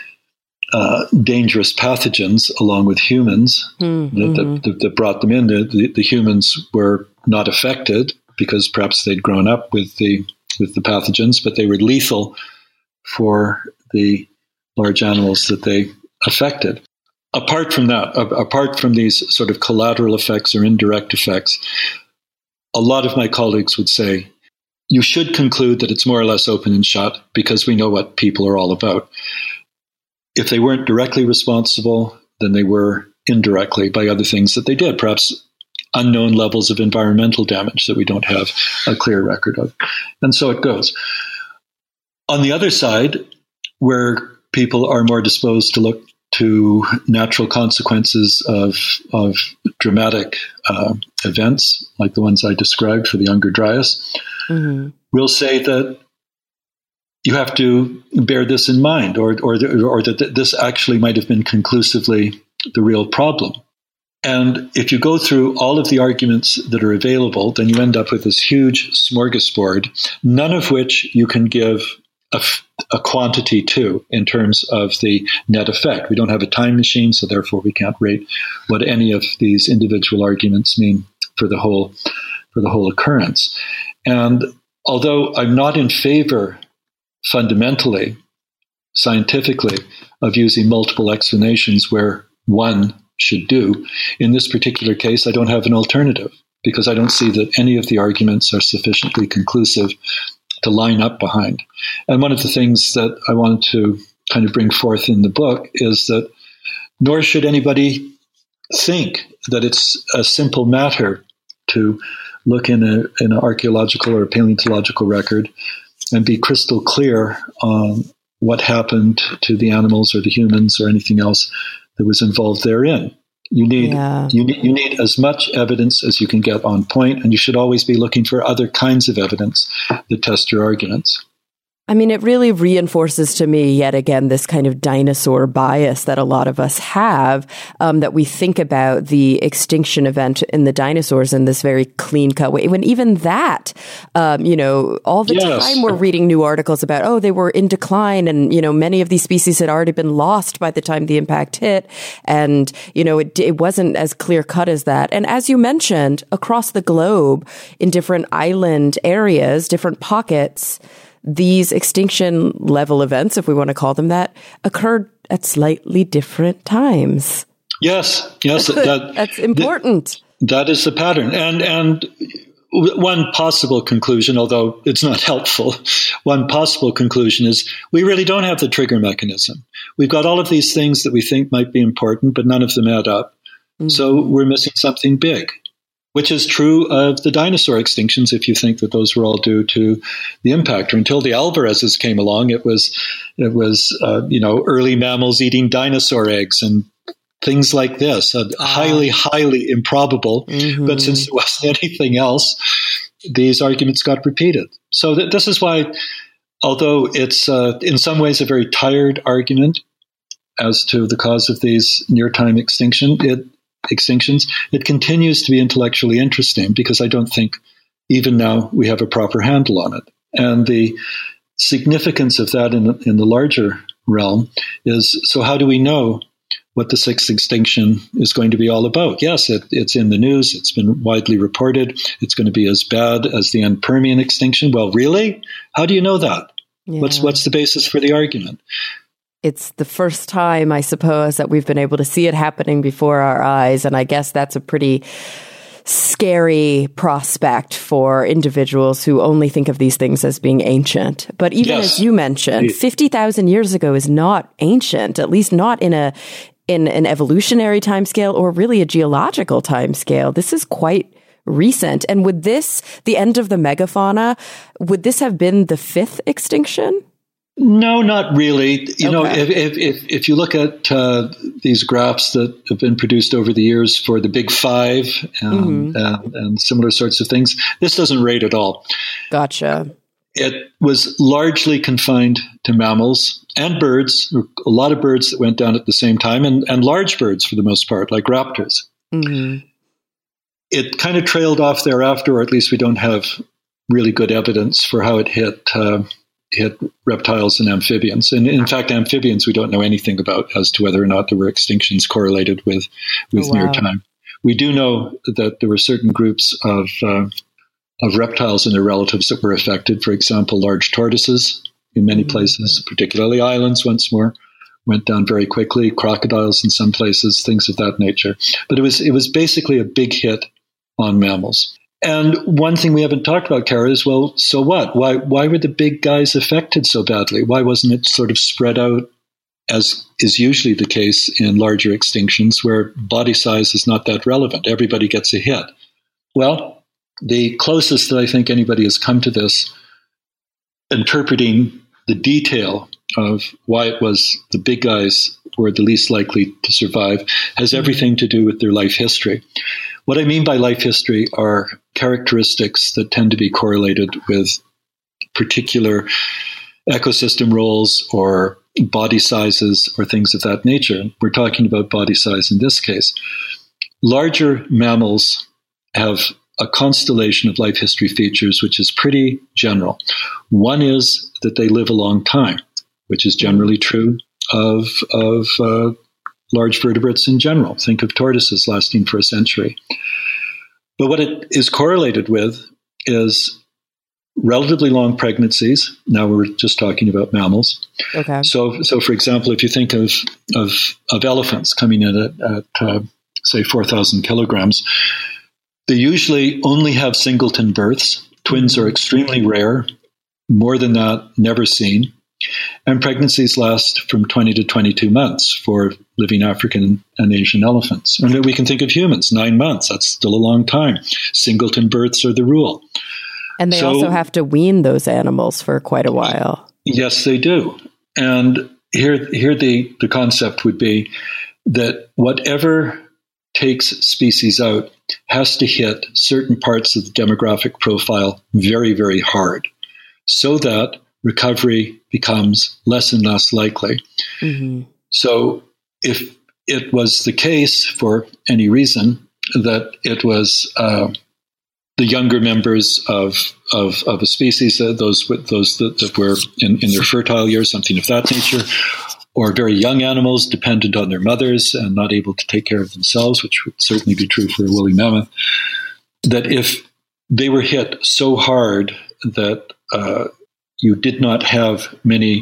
uh, dangerous pathogens along with humans mm-hmm. that, that, that brought them in. The, the, the humans were not affected because perhaps they'd grown up with the with the pathogens, but they were lethal for the large animals that they affected. Apart from that, apart from these sort of collateral effects or indirect effects, a lot of my colleagues would say, you should conclude that it's more or less open and shut because we know what people are all about. If they weren't directly responsible, then they were indirectly by other things that they did, perhaps unknown levels of environmental damage that we don't have a clear record of. And so it goes. On the other side, where people are more disposed to look to natural consequences of of dramatic uh, events, like the ones I described for the Younger Dryas, mm-hmm. we'll say that you have to bear this in mind, or or, or that this actually might have been conclusively the real problem. And if you go through all of the arguments that are available, then you end up with this huge smorgasbord, none of which you can give A, a quantity to in terms of the net effect. We don't have a time machine, so therefore we can't rate what any of these individual arguments mean for the whole for the whole occurrence. And although I'm not in favor fundamentally, scientifically, of using multiple explanations where one should do, in this particular case, I don't have an alternative because I don't see that any of the arguments are sufficiently conclusive to line up behind. And one of the things that I wanted to kind of bring forth in the book is that nor should anybody think that it's a simple matter to look in, a, in an archaeological or paleontological record and be crystal clear on what happened to the animals or the humans or anything else that was involved therein. You need, yeah. you need you need as much evidence as you can get on point, and you should always be looking for other kinds of evidence that test your arguments. I mean, it really reinforces to me yet again this kind of dinosaur bias that a lot of us have, um, that we think about the extinction event in the dinosaurs in this very clean-cut way. When even that, um, you know, all the yes. time we're reading new articles about, oh, they were in decline, and, you know, many of these species had already been lost by the time the impact hit. And, you know, it, it wasn't as clear-cut as that. And as you mentioned, across the globe, in different island areas, different pockets, these extinction level events, if we want to call them that, occurred at slightly different times. Yes, yes. That, That's important. That, that is the pattern. And, and one possible conclusion, although it's not helpful, one possible conclusion is we really don't have the trigger mechanism. We've got all of these things that we think might be important, but none of them add up. Mm-hmm. So we're missing something big. Which is true of the dinosaur extinctions, if you think that those were all due to the impact. Or until the Alvarezes came along, it was, it was, uh, you know, early mammals eating dinosaur eggs and things like this. Uh, uh, highly, highly improbable. Mm-hmm. But since there wasn't anything else, these arguments got repeated. So th- this is why, although it's uh, in some ways a very tired argument as to the cause of these near-time extinction, it extinctions, it continues to be intellectually interesting because I don't think even now we have a proper handle on it. And the significance of that in the, in the larger realm is, so how do we know what the sixth extinction is going to be all about? Yes, it, it's in the news. It's been widely reported. It's going to be as bad as the end Permian extinction. Well, really? How do you know that? Yeah. What's what's the basis for the argument? It's the first time, I suppose, that we've been able to see it happening before our eyes. And I guess that's a pretty scary prospect for individuals who only think of these things as being ancient. But even yes. as you mentioned, fifty thousand years ago is not ancient, at least not in a in an evolutionary timescale or really a geological timescale. This is quite recent. And would this, the end of the megafauna, would this have been the fifth extinction? No, not really. You okay. know, if, if, if, if you look at uh, these graphs that have been produced over the years for the Big Five and, mm-hmm. and, and similar sorts of things, this doesn't rate at all. Gotcha. It was largely confined to mammals and birds. There were a lot of birds that went down at the same time, and, and large birds for the most part, like raptors. Mm-hmm. It kind of trailed off thereafter, or at least we don't have really good evidence for how it hit uh, hit reptiles and amphibians. And in fact, amphibians we don't know anything about as to whether or not there were extinctions correlated with, with oh, wow. near time. We do know that there were certain groups of uh, of reptiles and their relatives that were affected. For example, large tortoises in many mm-hmm. places, particularly islands once more, went down very quickly. Crocodiles in some places, things of that nature. But it was it was basically a big hit on mammals. And one thing we haven't talked about, Kara, is, well, so what? Why why were the big guys affected so badly? Why wasn't it sort of spread out, as is usually the case in larger extinctions, where body size is not that relevant? Everybody gets a hit. Well, the closest that I think anybody has come to this, interpreting the detail of why it was the big guys were the least likely to survive, has everything to do with their life history. What I mean by life history are characteristics that tend to be correlated with particular ecosystem roles or body sizes or things of that nature. We're talking about body size in this case. Larger mammals have a constellation of life history features which is pretty general. One is that they live a long time, which is generally true of, of uh, large vertebrates in general. Think of tortoises lasting for a century. But what it is correlated with is relatively long pregnancies. Now we're just talking about mammals. Okay. So, so for example, if you think of of, of elephants coming in at, at uh, say, four thousand kilograms, they usually only have singleton births. Twins are extremely rare. More than that, never seen. And pregnancies last from twenty to twenty-two months for living African and Asian elephants. And we can think of humans, nine months. That's still a long time. Singleton births are the rule. And they so, also have to wean those animals for quite a while. Yes, they do. And here, here the, the concept would be that whatever takes species out has to hit certain parts of the demographic profile very, very hard, so that recovery becomes less and less likely. Mm-hmm. So if it was the case for any reason that it was uh, the younger members of of, of a species, uh, those those that, that were in, in their fertile years, something of that nature, or very young animals dependent on their mothers and not able to take care of themselves, which would certainly be true for a woolly mammoth, that if they were hit so hard that uh, you did not have many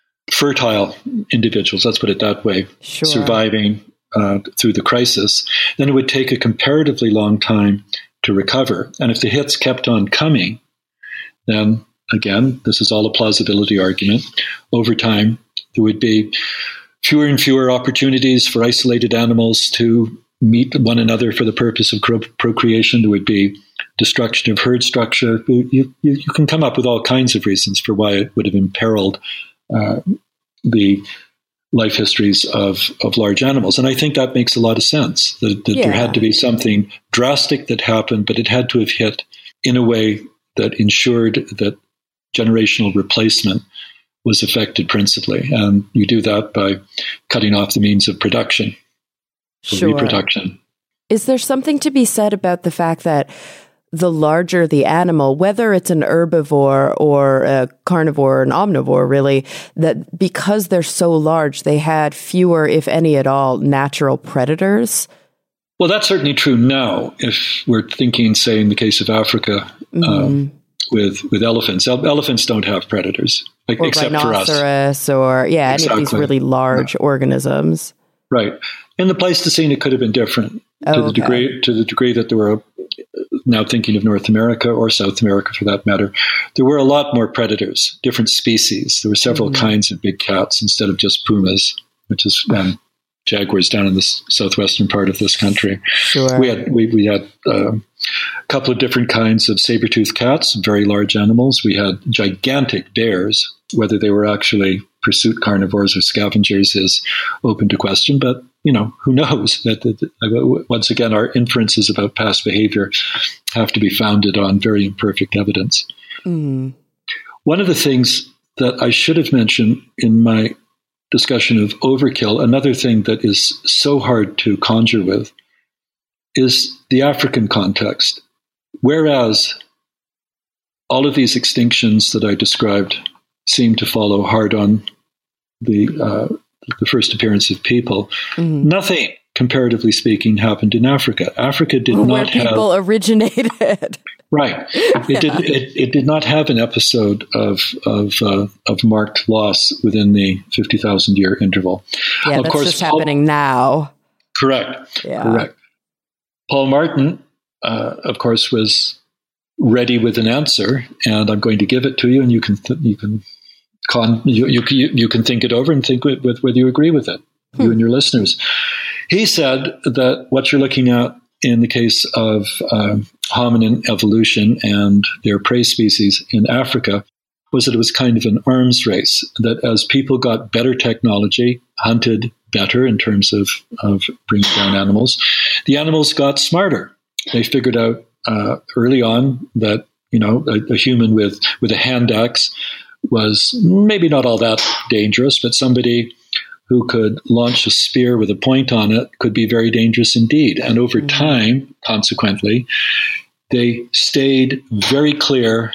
fertile individuals, let's put it that way, sure. surviving uh, through the crisis, then it would take a comparatively long time to recover. And if the hits kept on coming, then again, this is all a plausibility argument. Over time, there would be fewer and fewer opportunities for isolated animals to meet one another for the purpose of cro- procreation. There would be destruction of herd structure. You, you, you can come up with all kinds of reasons for why it would have imperiled uh, the life histories of, of large animals. And I think that makes a lot of sense, that, that yeah. there had to be something drastic that happened, but it had to have hit in a way that ensured that generational replacement was affected principally. And you do that by cutting off the means of production, sure. reproduction. Is there something to be said about the fact that the larger the animal, whether it's an herbivore or a carnivore or an omnivore, really, that because they're so large, they had fewer, if any at all, natural predators? Well, that's certainly true now. If we're thinking, say, in the case of Africa, mm-hmm. um, with with elephants, El- elephants don't have predators, like, or except for us. Rhinoceros, or yeah, exactly. any of these really large yeah. organisms. Right. In the Pleistocene, it could have been different oh, to the okay. degree to the degree that there were. Now thinking of North America or South America for that matter, there were a lot more predators, different species. There were several mm-hmm. kinds of big cats instead of just pumas, which is um, jaguars down in the s- southwestern part of this country. Sure. We had we, we had uh, a couple of different kinds of saber-toothed cats, very large animals. We had gigantic bears. Whether they were actually pursuit carnivores or scavengers is open to question, but you know, who knows? That, that, that once again, our inferences about past behavior have to be founded on very imperfect evidence. Mm. One of the things that I should have mentioned in my discussion of overkill, another thing that is so hard to conjure with, is the African context. Whereas all of these extinctions that I described seem to follow hard on the uh, the first appearance of people, mm-hmm. nothing, comparatively speaking, happened in Africa. Africa did Where not have... Where people originated. Right. It yeah. did it, it did not have an episode of of uh, of marked loss within the fifty thousand year interval. Yeah, of that's course, just Paul, happening now. Correct. Yeah. Correct. Paul Martin, uh, of course, was ready with an answer, and I'm going to give it to you, and you can th- you can Con, you, you, you can think it over and think with, with whether you agree with it, hmm. you and your listeners. He said that what you're looking at in the case of um, hominin evolution and their prey species in Africa was that it was kind of an arms race, that as people got better technology, hunted better in terms of, of bringing down animals, the animals got smarter. They figured out uh, early on that, you know, a, a human with, with a hand axe was maybe not all that dangerous, but somebody who could launch a spear with a point on it could be very dangerous indeed. And over mm-hmm. time, consequently, they stayed very clear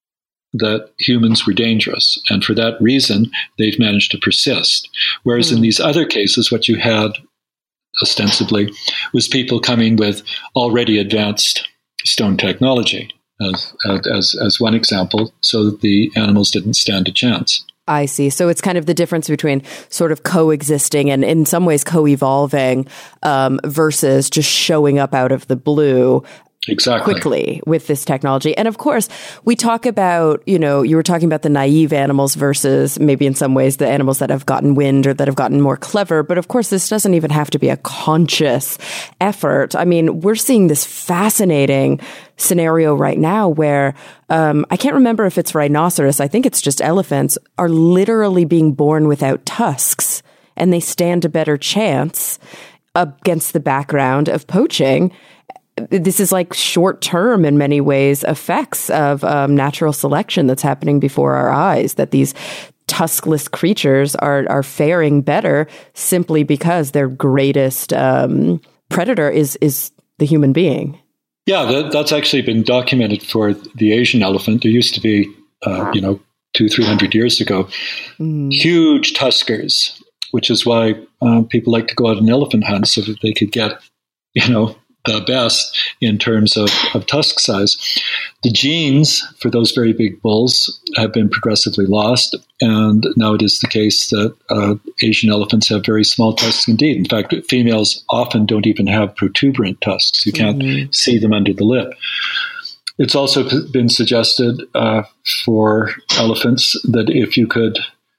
that humans were dangerous. And for that reason, they've managed to persist. Whereas mm-hmm. in these other cases, what you had ostensibly was people coming with already advanced stone technology. As, as as one example, so that the animals didn't stand a chance. I see. So it's kind of the difference between sort of coexisting and in some ways co-evolving um, versus just showing up out of the blue. Exactly. Quickly with this technology. And of course, we talk about, you know, you were talking about the naive animals versus maybe in some ways the animals that have gotten wind or that have gotten more clever. But of course, this doesn't even have to be a conscious effort. I mean, we're seeing this fascinating scenario right now where um, I can't remember if it's rhinoceros. I think it's just elephants are literally being born without tusks, and they stand a better chance against the background of poaching. this is like short term in many ways effects of um, natural selection that's happening before our eyes, that these tuskless creatures are are faring better simply because their greatest um, predator is is the human being. Yeah, that, that's actually been documented for the Asian elephant. There used to be, uh, you know, two, three hundred years ago, mm. huge tuskers, which is why uh, people like to go out and elephant hunt so that they could get, you know, the best in terms of, of tusk size. The genes for those very big bulls have been progressively lost, and now it is the case that uh, Asian elephants have very small tusks indeed. In fact, females often don't even have protuberant tusks. You can't mm-hmm. see them under the lip. It's also been suggested uh, for elephants that if you could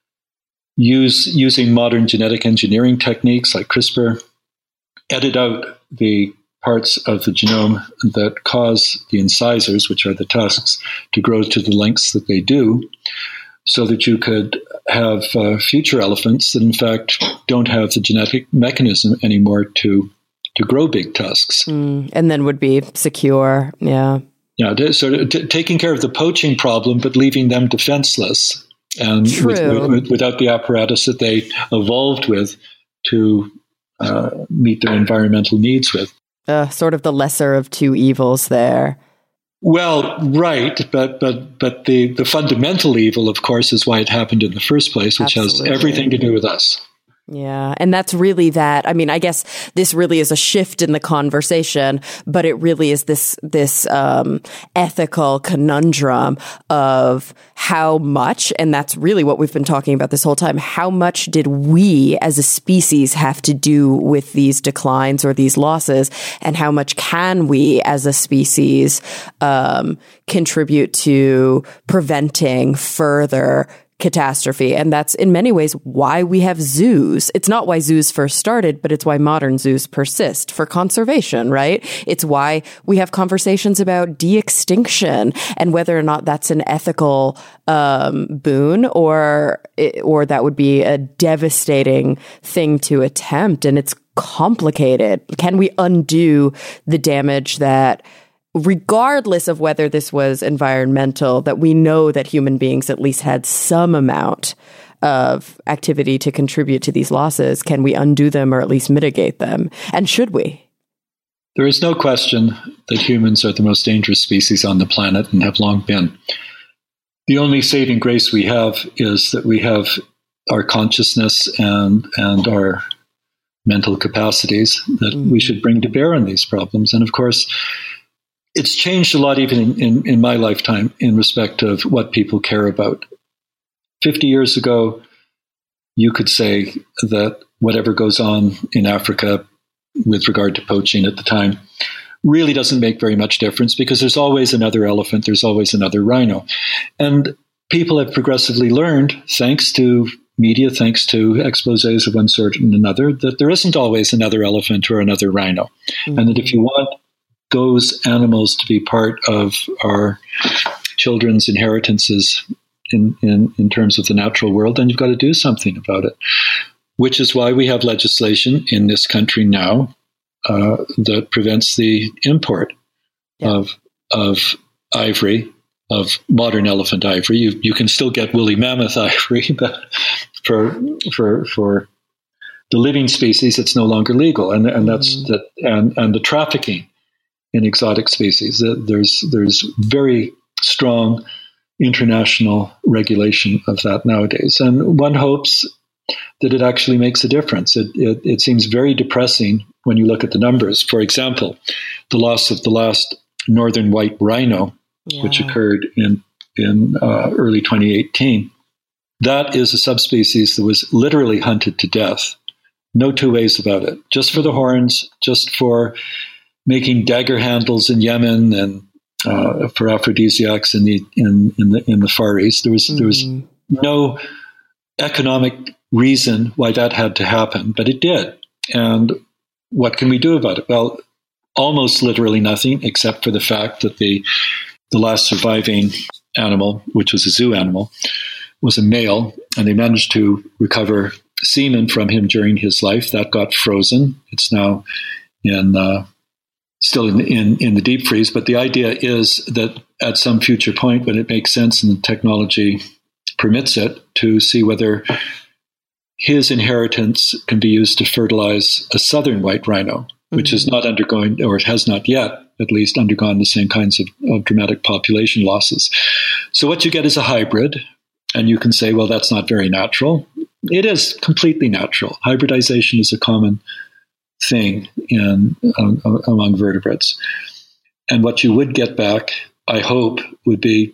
use, using modern genetic engineering techniques like CRISPR, edit out the parts of the genome that cause the incisors, which are the tusks, to grow to the lengths that they do, so that you could have uh, future elephants that in fact don't have the genetic mechanism anymore to to grow big tusks. Mm, and then would be secure, yeah. Yeah, so t- taking care of the poaching problem, but leaving them defenseless, and with, with, without the apparatus that they evolved with to uh, meet their environmental needs with. Uh, sort of the lesser of two evils there. Well, right, but but but the, the fundamental evil, of course, is why it happened in the first place, which Absolutely. has everything to do with us. Yeah. And that's really that. I mean, I guess this really is a shift in the conversation, but it really is this, this, um, ethical conundrum of how much, and that's really what we've been talking about this whole time. How much did we as a species have to do with these declines or these losses? And how much can we as a species, um, contribute to preventing further catastrophe? And that's in many ways why we have zoos. It's not why zoos first started, but it's why modern zoos persist, for conservation, right? It's why we have conversations about de-extinction and whether or not that's an ethical um, boon or or that would be a devastating thing to attempt. And it's complicated. Can we undo the damage that, regardless of whether this was environmental, that we know that human beings at least had some amount of activity to contribute to these losses? Can we undo them or at least mitigate them? And should we? There is no question that humans are the most dangerous species on the planet and have long been. The only saving grace we have is that we have our consciousness and and our mental capacities that mm. we should bring to bear on these problems. And of course, it's changed a lot even in, in, in my lifetime in respect of what people care about. Fifty years ago, you could say that whatever goes on in Africa with regard to poaching at the time really doesn't make very much difference because there's always another elephant, there's always another rhino. And people have progressively learned, thanks to media, thanks to exposés of one sort and another, that there isn't always another elephant or another rhino. Mm-hmm. And that if you want those animals to be part of our children's inheritances in, in, in terms of the natural world, then you've got to do something about it. Which is why we have legislation in this country now uh, that prevents the import yeah. of of ivory, of modern elephant ivory. You you can still get woolly mammoth ivory, but for for for the living species, it's no longer legal, and and that's mm. that and and the trafficking in exotic species. There's there's very strong international regulation of that nowadays, and one hopes that it actually makes a difference. It, it it seems very depressing when you look at the numbers. For example, the loss of the last northern white rhino, yeah. which occurred in in uh, early twenty eighteen. That is a subspecies that was literally hunted to death. No two ways about it. Just for the horns, just for making dagger handles in Yemen and uh, for aphrodisiacs in the in, in the in the Far East. There was mm-hmm. there was no economic reason why that had to happen, but it did. And what can we do about it? Well, almost literally nothing, except for the fact that the the last surviving animal, which was a zoo animal, was a male, and they managed to recover semen from him during his life. That got frozen. It's now in uh, still in, in, in the deep freeze. But the idea is that at some future point, when it makes sense and the technology permits it, to see whether his inheritance can be used to fertilize a southern white rhino, mm-hmm. which is not undergoing, or it has not yet, at least, undergone the same kinds of, of dramatic population losses. So what you get is a hybrid, and you can say, well, that's not very natural. It is completely natural. Hybridization is a common thing in um, among vertebrates. And what you would get back, I hope, would be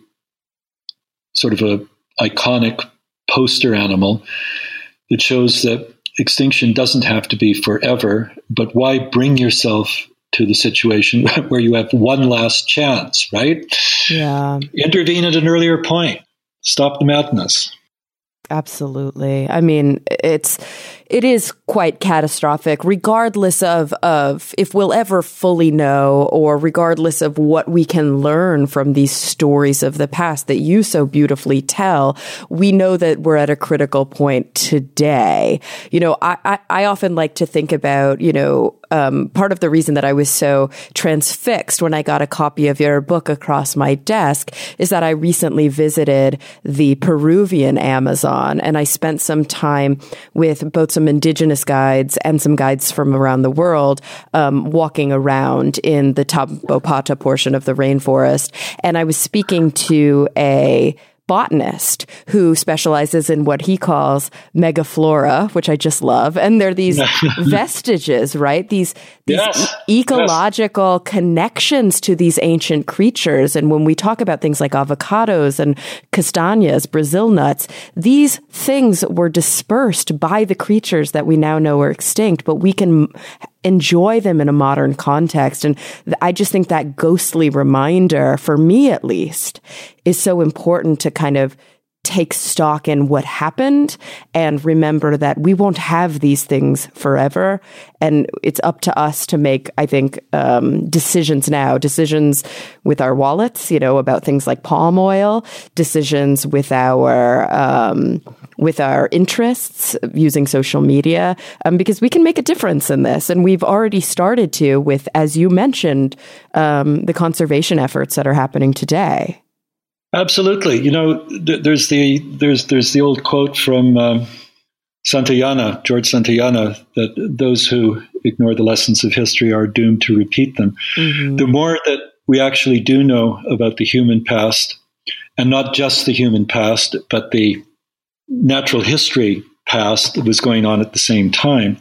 sort of a iconic poster animal that shows that extinction doesn't have to be forever, but why bring yourself to the situation where you have one last chance, right? Yeah. Intervene at an earlier point. Stop the madness. Absolutely. I mean, it's it is quite catastrophic, regardless of of if we'll ever fully know, or regardless of what we can learn from these stories of the past that you so beautifully tell. We know that we're at a critical point today. You know, I I, I often like to think about, you know, Um, part of the reason that I was so transfixed when I got a copy of your book across my desk is that I recently visited the Peruvian Amazon, and I spent some time with both some indigenous guides and some guides from around the world, um, walking around in the Tambopata portion of the rainforest. And I was speaking to a botanist who specializes in what he calls megaflora, which I just love. And they're these vestiges, right? These, these yes, e- ecological yes. connections to these ancient creatures. And when we talk about things like avocados and castañas, Brazil nuts, these things were dispersed by the creatures that we now know are extinct, but we can enjoy them in a modern context. And I just think that ghostly reminder, for me at least, is so important to kind of take stock in what happened and remember that we won't have these things forever. And it's up to us to make, I think, um, decisions now, decisions with our wallets, you know, about things like palm oil, decisions with our, um, with our interests using social media, um, because we can make a difference in this. And we've already started to with, as you mentioned, um, the conservation efforts that are happening today. Absolutely. You know, th- there's the there's there's the old quote from um, Santayana, George Santayana, that those who ignore the lessons of history are doomed to repeat them. Mm-hmm. The more that we actually do know about the human past, and not just the human past, but the natural history past that was going on at the same time,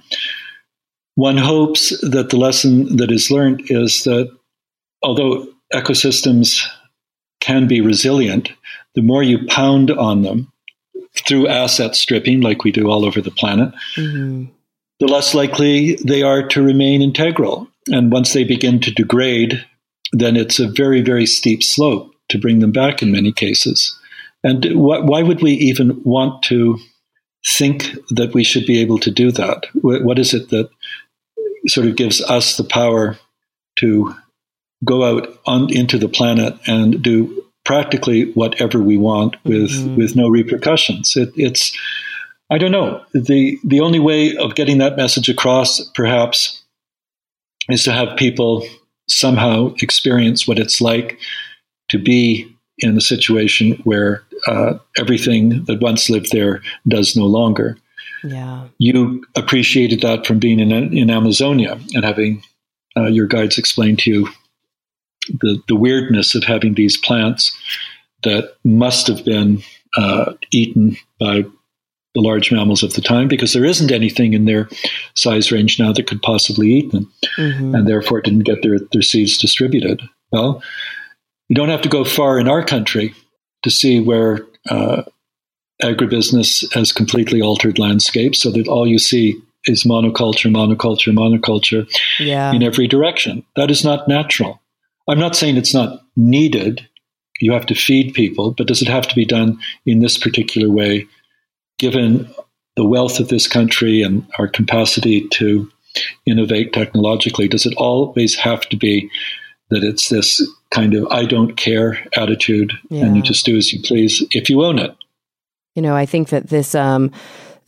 one hopes that the lesson that is learned is that although ecosystems can be resilient, the more you pound on them through asset stripping, like we do all over the planet, mm-hmm. the less likely they are to remain integral. And once they begin to degrade, then it's a very, very steep slope to bring them back in many cases. And wh- why would we even want to think that we should be able to do that? Wh- what is it that sort of gives us the power to go out on into the planet and do practically whatever we want with, mm-hmm. with no repercussions? It, it's, I don't know. The, the only way of getting that message across, perhaps, is to have people somehow experience what it's like to be in a situation where uh, everything that once lived there does no longer. Yeah. You appreciated that from being in, in Amazonia and having uh, your guides explain to you the, the weirdness of having these plants that must have been uh, eaten by the large mammals of the time, because there isn't anything in their size range now that could possibly eat them, mm-hmm. and therefore didn't get their, their seeds distributed. Well, you don't have to go far in our country to see where uh, agribusiness has completely altered landscapes so that all you see is monoculture, monoculture, monoculture yeah. in every direction. That is not natural. I'm not saying it's not needed. You have to feed people, but does it have to be done in this particular way, given the wealth of this country and our capacity to innovate technologically? Does it always have to be that it's this kind of I don't care attitude yeah. and you just do as you please if you own it? You know, I think that this um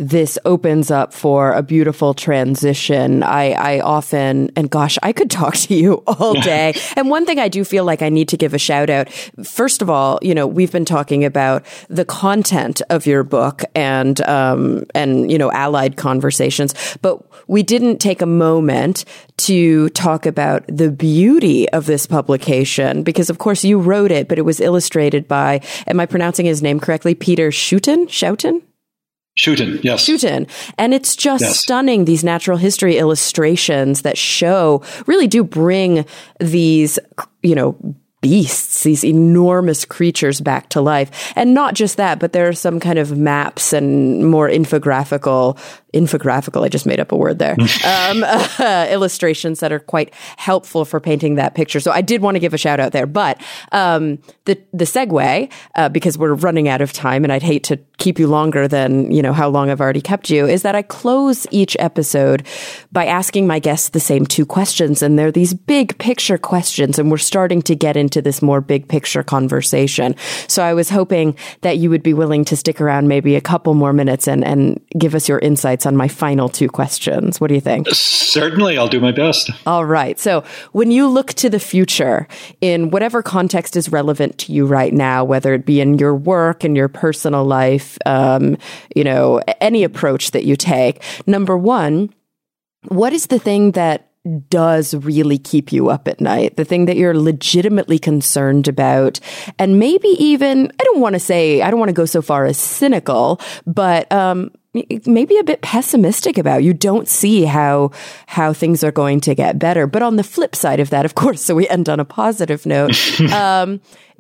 this opens up for a beautiful transition. I, I often, and gosh, I could talk to you all day. And one thing I do feel like I need to give a shout out. First of all, you know, we've been talking about the content of your book and, um, and, you know, allied conversations, but we didn't take a moment to talk about the beauty of this publication because, of course, you wrote it, but it was illustrated by, am I pronouncing his name correctly? Peter Schouten? Schouten? Schouten, yes. Schouten. And it's just yes. stunning, these natural history illustrations that show, really do bring these, you know, beasts, these enormous creatures back to life. And not just that, but there are some kind of maps and more infographical, infographical, I just made up a word there, um, uh, illustrations that are quite helpful for painting that picture. So I did want to give a shout out there. But um, the the segue, uh, because we're running out of time and I'd hate to keep you longer than, you know, how long I've already kept you, is that I close each episode by asking my guests the same two questions. And they're these big picture questions. And we're starting to get into this more big picture conversation. So I was hoping that you would be willing to stick around maybe a couple more minutes and, and give us your insights on my final two questions. What do you think? Certainly, I'll do my best. All right. So when you look to the future in whatever context is relevant to you right now, whether it be in your work and your personal life, um, you know, any approach that you take, number one, what is the thing that does really keep you up at night, the thing that you're legitimately concerned about, and maybe even, I don't want to say, I don't want to go so far as cynical, but um, maybe a bit pessimistic about? You don't see how how things are going to get better. But on the flip side of that, of course, so we end on a positive note, um,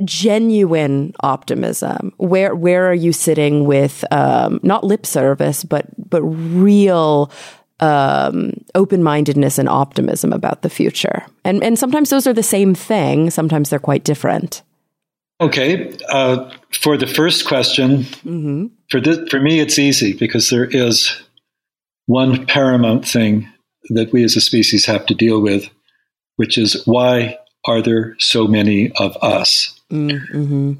genuine optimism. Where where are you sitting with um, not lip service, but but real Um, open-mindedness and optimism about the future? And and sometimes those are the same thing. Sometimes they're quite different. Okay. Uh, for the first question, mm-hmm. for this, for me, it's easy because there is one paramount thing that we as a species have to deal with, which is why are there so many of us? Mm-hmm.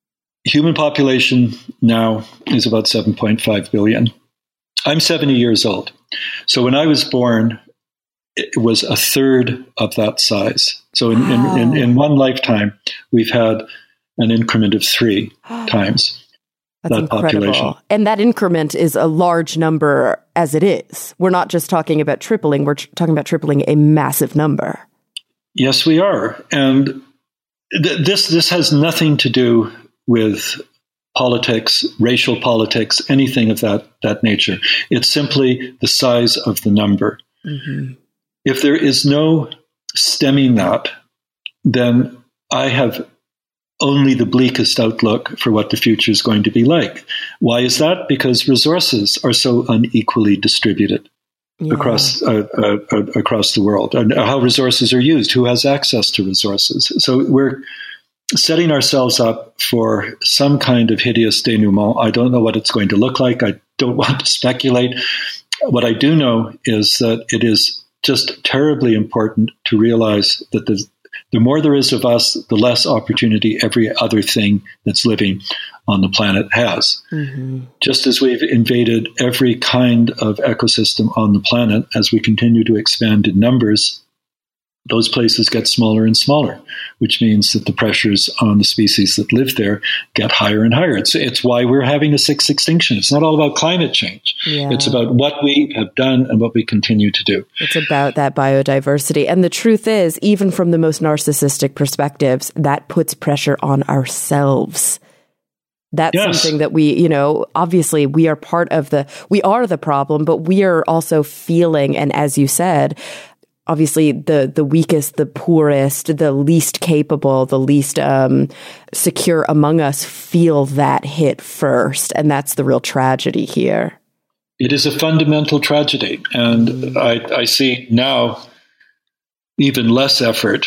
Human population now is about seven point five billion. I'm seventy years old. So when I was born, it was a third of that size. So in, wow. in, in, in one lifetime, we've had an increment of three times That's that incredible. population. And that increment is a large number as it is. We're not just talking about tripling. We're tr- talking about tripling a massive number. Yes, we are. And th- this this has nothing to do with politics, racial politics, anything of that, that nature. It's simply the size of the number. Mm-hmm. If there is no stemming that, then I have only the bleakest outlook for what the future is going to be like. Why is that? Because resources are so unequally distributed yeah. across uh, uh, uh, across the world. And how resources are used, who has access to resources. So we're setting ourselves up for some kind of hideous denouement. I don't know what it's going to look like. I don't want to speculate. What I do know is that it is just terribly important to realize that the, the more there is of us, the less opportunity every other thing that's living on the planet has. Mm-hmm. Just as we've invaded every kind of ecosystem on the planet, as we continue to expand in numbers, those places get smaller and smaller, which means that the pressures on the species that live there get higher and higher. It's it's why we're having a sixth extinction. It's not all about climate change. Yeah. It's about what we have done and what we continue to do. It's about that biodiversity. And the truth is, even from the most narcissistic perspectives, that puts pressure on ourselves. That's yes. something that we, you know, obviously we are part of the, we are the problem, but we are also feeling, and as you said, obviously the, the weakest, the poorest, the least capable, the least um, secure among us feel that hit first. And that's the real tragedy here. It is a fundamental tragedy. And mm. I, I see now even less effort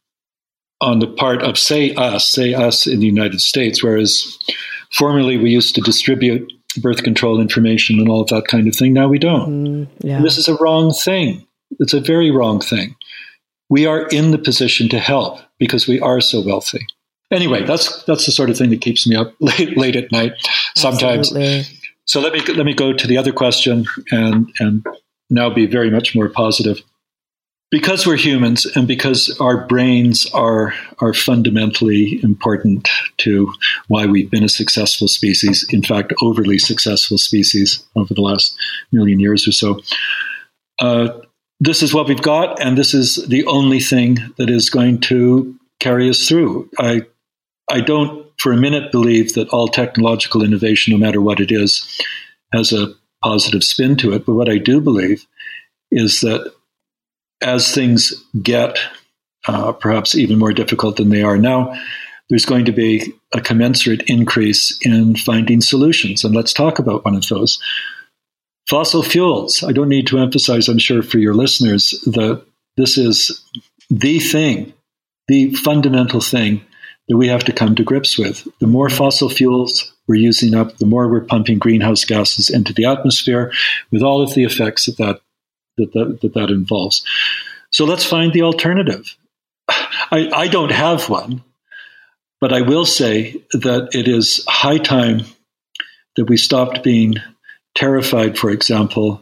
on the part of, say, us, say us in the United States, whereas formerly we used to distribute birth control information and all of that kind of thing. Now we don't. Mm, yeah. This is a wrong thing. It's a very wrong thing. We are in the position to help because we are so wealthy. Anyway, that's that's the sort of thing that keeps me up late late at night. Sometimes, Absolutely. So let me let me go to the other question and and now be very much more positive. Because we're humans and because our brains are are fundamentally important to why we've been a successful species, in fact, overly successful species over the last million years or so, uh, this is what we've got, and this is the only thing that is going to carry us through. I I don't for a minute believe that all technological innovation, no matter what it is, has a positive spin to it. But what I do believe is that as things get uh, perhaps even more difficult than they are now, there's going to be a commensurate increase in finding solutions. And let's talk about one of those. Fossil fuels. I don't need to emphasize, I'm sure, for your listeners, that this is the thing, the fundamental thing that we have to come to grips with. The more fossil fuels we're using up, the more we're pumping greenhouse gases into the atmosphere, with all of the effects that that That that, that that involves. So let's find the alternative. I, I don't have one, but I will say that it is high time that we stopped being terrified, for example,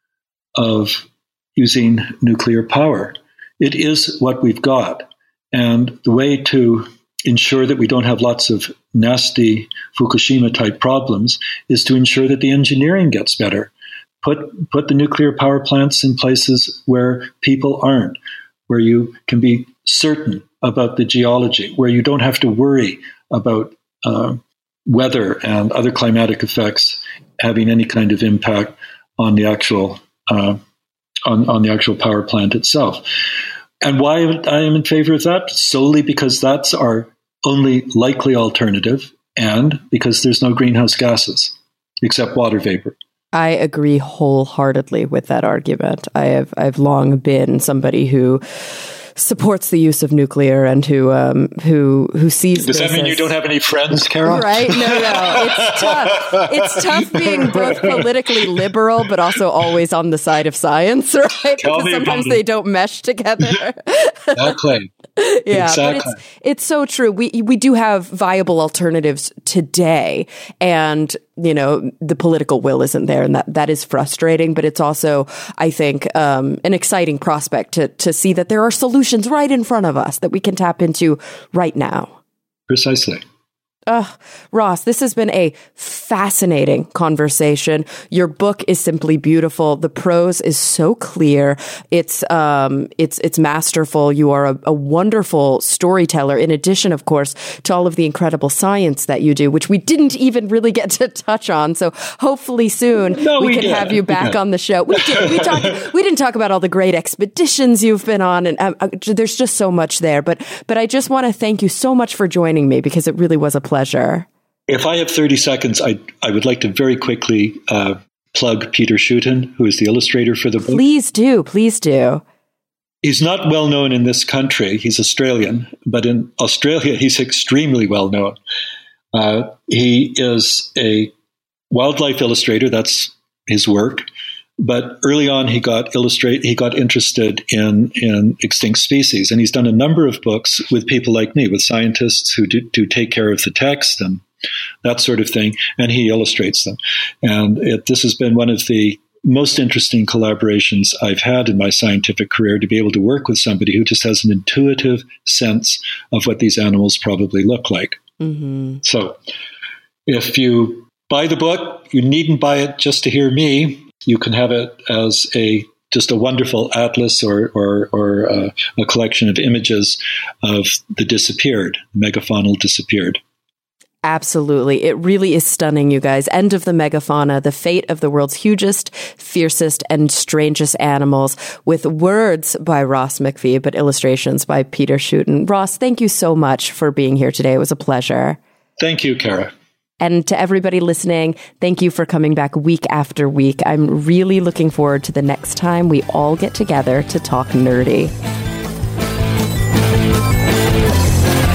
of using nuclear power. It is what we've got. And the way to ensure that we don't have lots of nasty Fukushima-type problems is to ensure that the engineering gets better. Put put the nuclear power plants in places where people aren't, where you can be certain about the geology, where you don't have to worry about uh, weather and other climatic effects having any kind of impact on the actual uh, on, on the actual power plant itself. And why I am in favor of that? Solely because that's our only likely alternative, and because there's no greenhouse gases except water vapor. I agree wholeheartedly with that argument. I have I've long been somebody who supports the use of nuclear and who um, who who sees. Does that mean as, you don't have any friends, Kara? Right? No, no. It's tough. It's tough being both politically liberal but also always on the side of science, right? Tell because sometimes they don't mesh together. Exactly. Yeah, exactly. But it's it's so true. We we do have viable alternatives today, and you know the political will isn't there, and that, that is frustrating. But it's also, I think, um, an exciting prospect to to see that there are solutions right in front of us that we can tap into right now. Precisely. Uh, Ross, this has been a fascinating conversation. Your book is simply beautiful. The prose is so clear. It's um, it's it's masterful. You are a, a wonderful storyteller, in addition, of course, to all of the incredible science that you do, which we didn't even really get to touch on. So hopefully soon no, we, we can did. have you back yeah. on the show. We did. We talked. We didn't talk about all the great expeditions you've been on, and um, there's just so much there. But but I just want to thank you so much for joining me, because it really was a pleasure. Pleasure. If I have thirty seconds, I I would like to very quickly uh, plug Peter Shooten, who is the illustrator for the book. Please do, please do. He's not well known in this country. He's Australian, but in Australia, he's extremely well known. Uh, he is a wildlife illustrator. That's his work. But early on, he got illustrate. He got interested in in extinct species, and he's done a number of books with people like me, with scientists who do, do take care of the text and that sort of thing, and he illustrates them. And it, this has been one of the most interesting collaborations I've had in my scientific career, to be able to work with somebody who just has an intuitive sense of what these animals probably look like. Mm-hmm. So, if you buy the book, you needn't buy it just to hear me. You can have it as a just a wonderful atlas or or, or uh, a collection of images of the disappeared, megafaunal disappeared. Absolutely. It really is stunning, you guys. End of the Megafauna, the fate of the world's hugest, fiercest, and strangest animals, with words by Ross McPhee, but illustrations by Peter Shooten. Ross, thank you so much for being here today. It was a pleasure. Thank you, Kara. And to everybody listening, thank you for coming back week after week. I'm really looking forward to the next time we all get together to talk nerdy.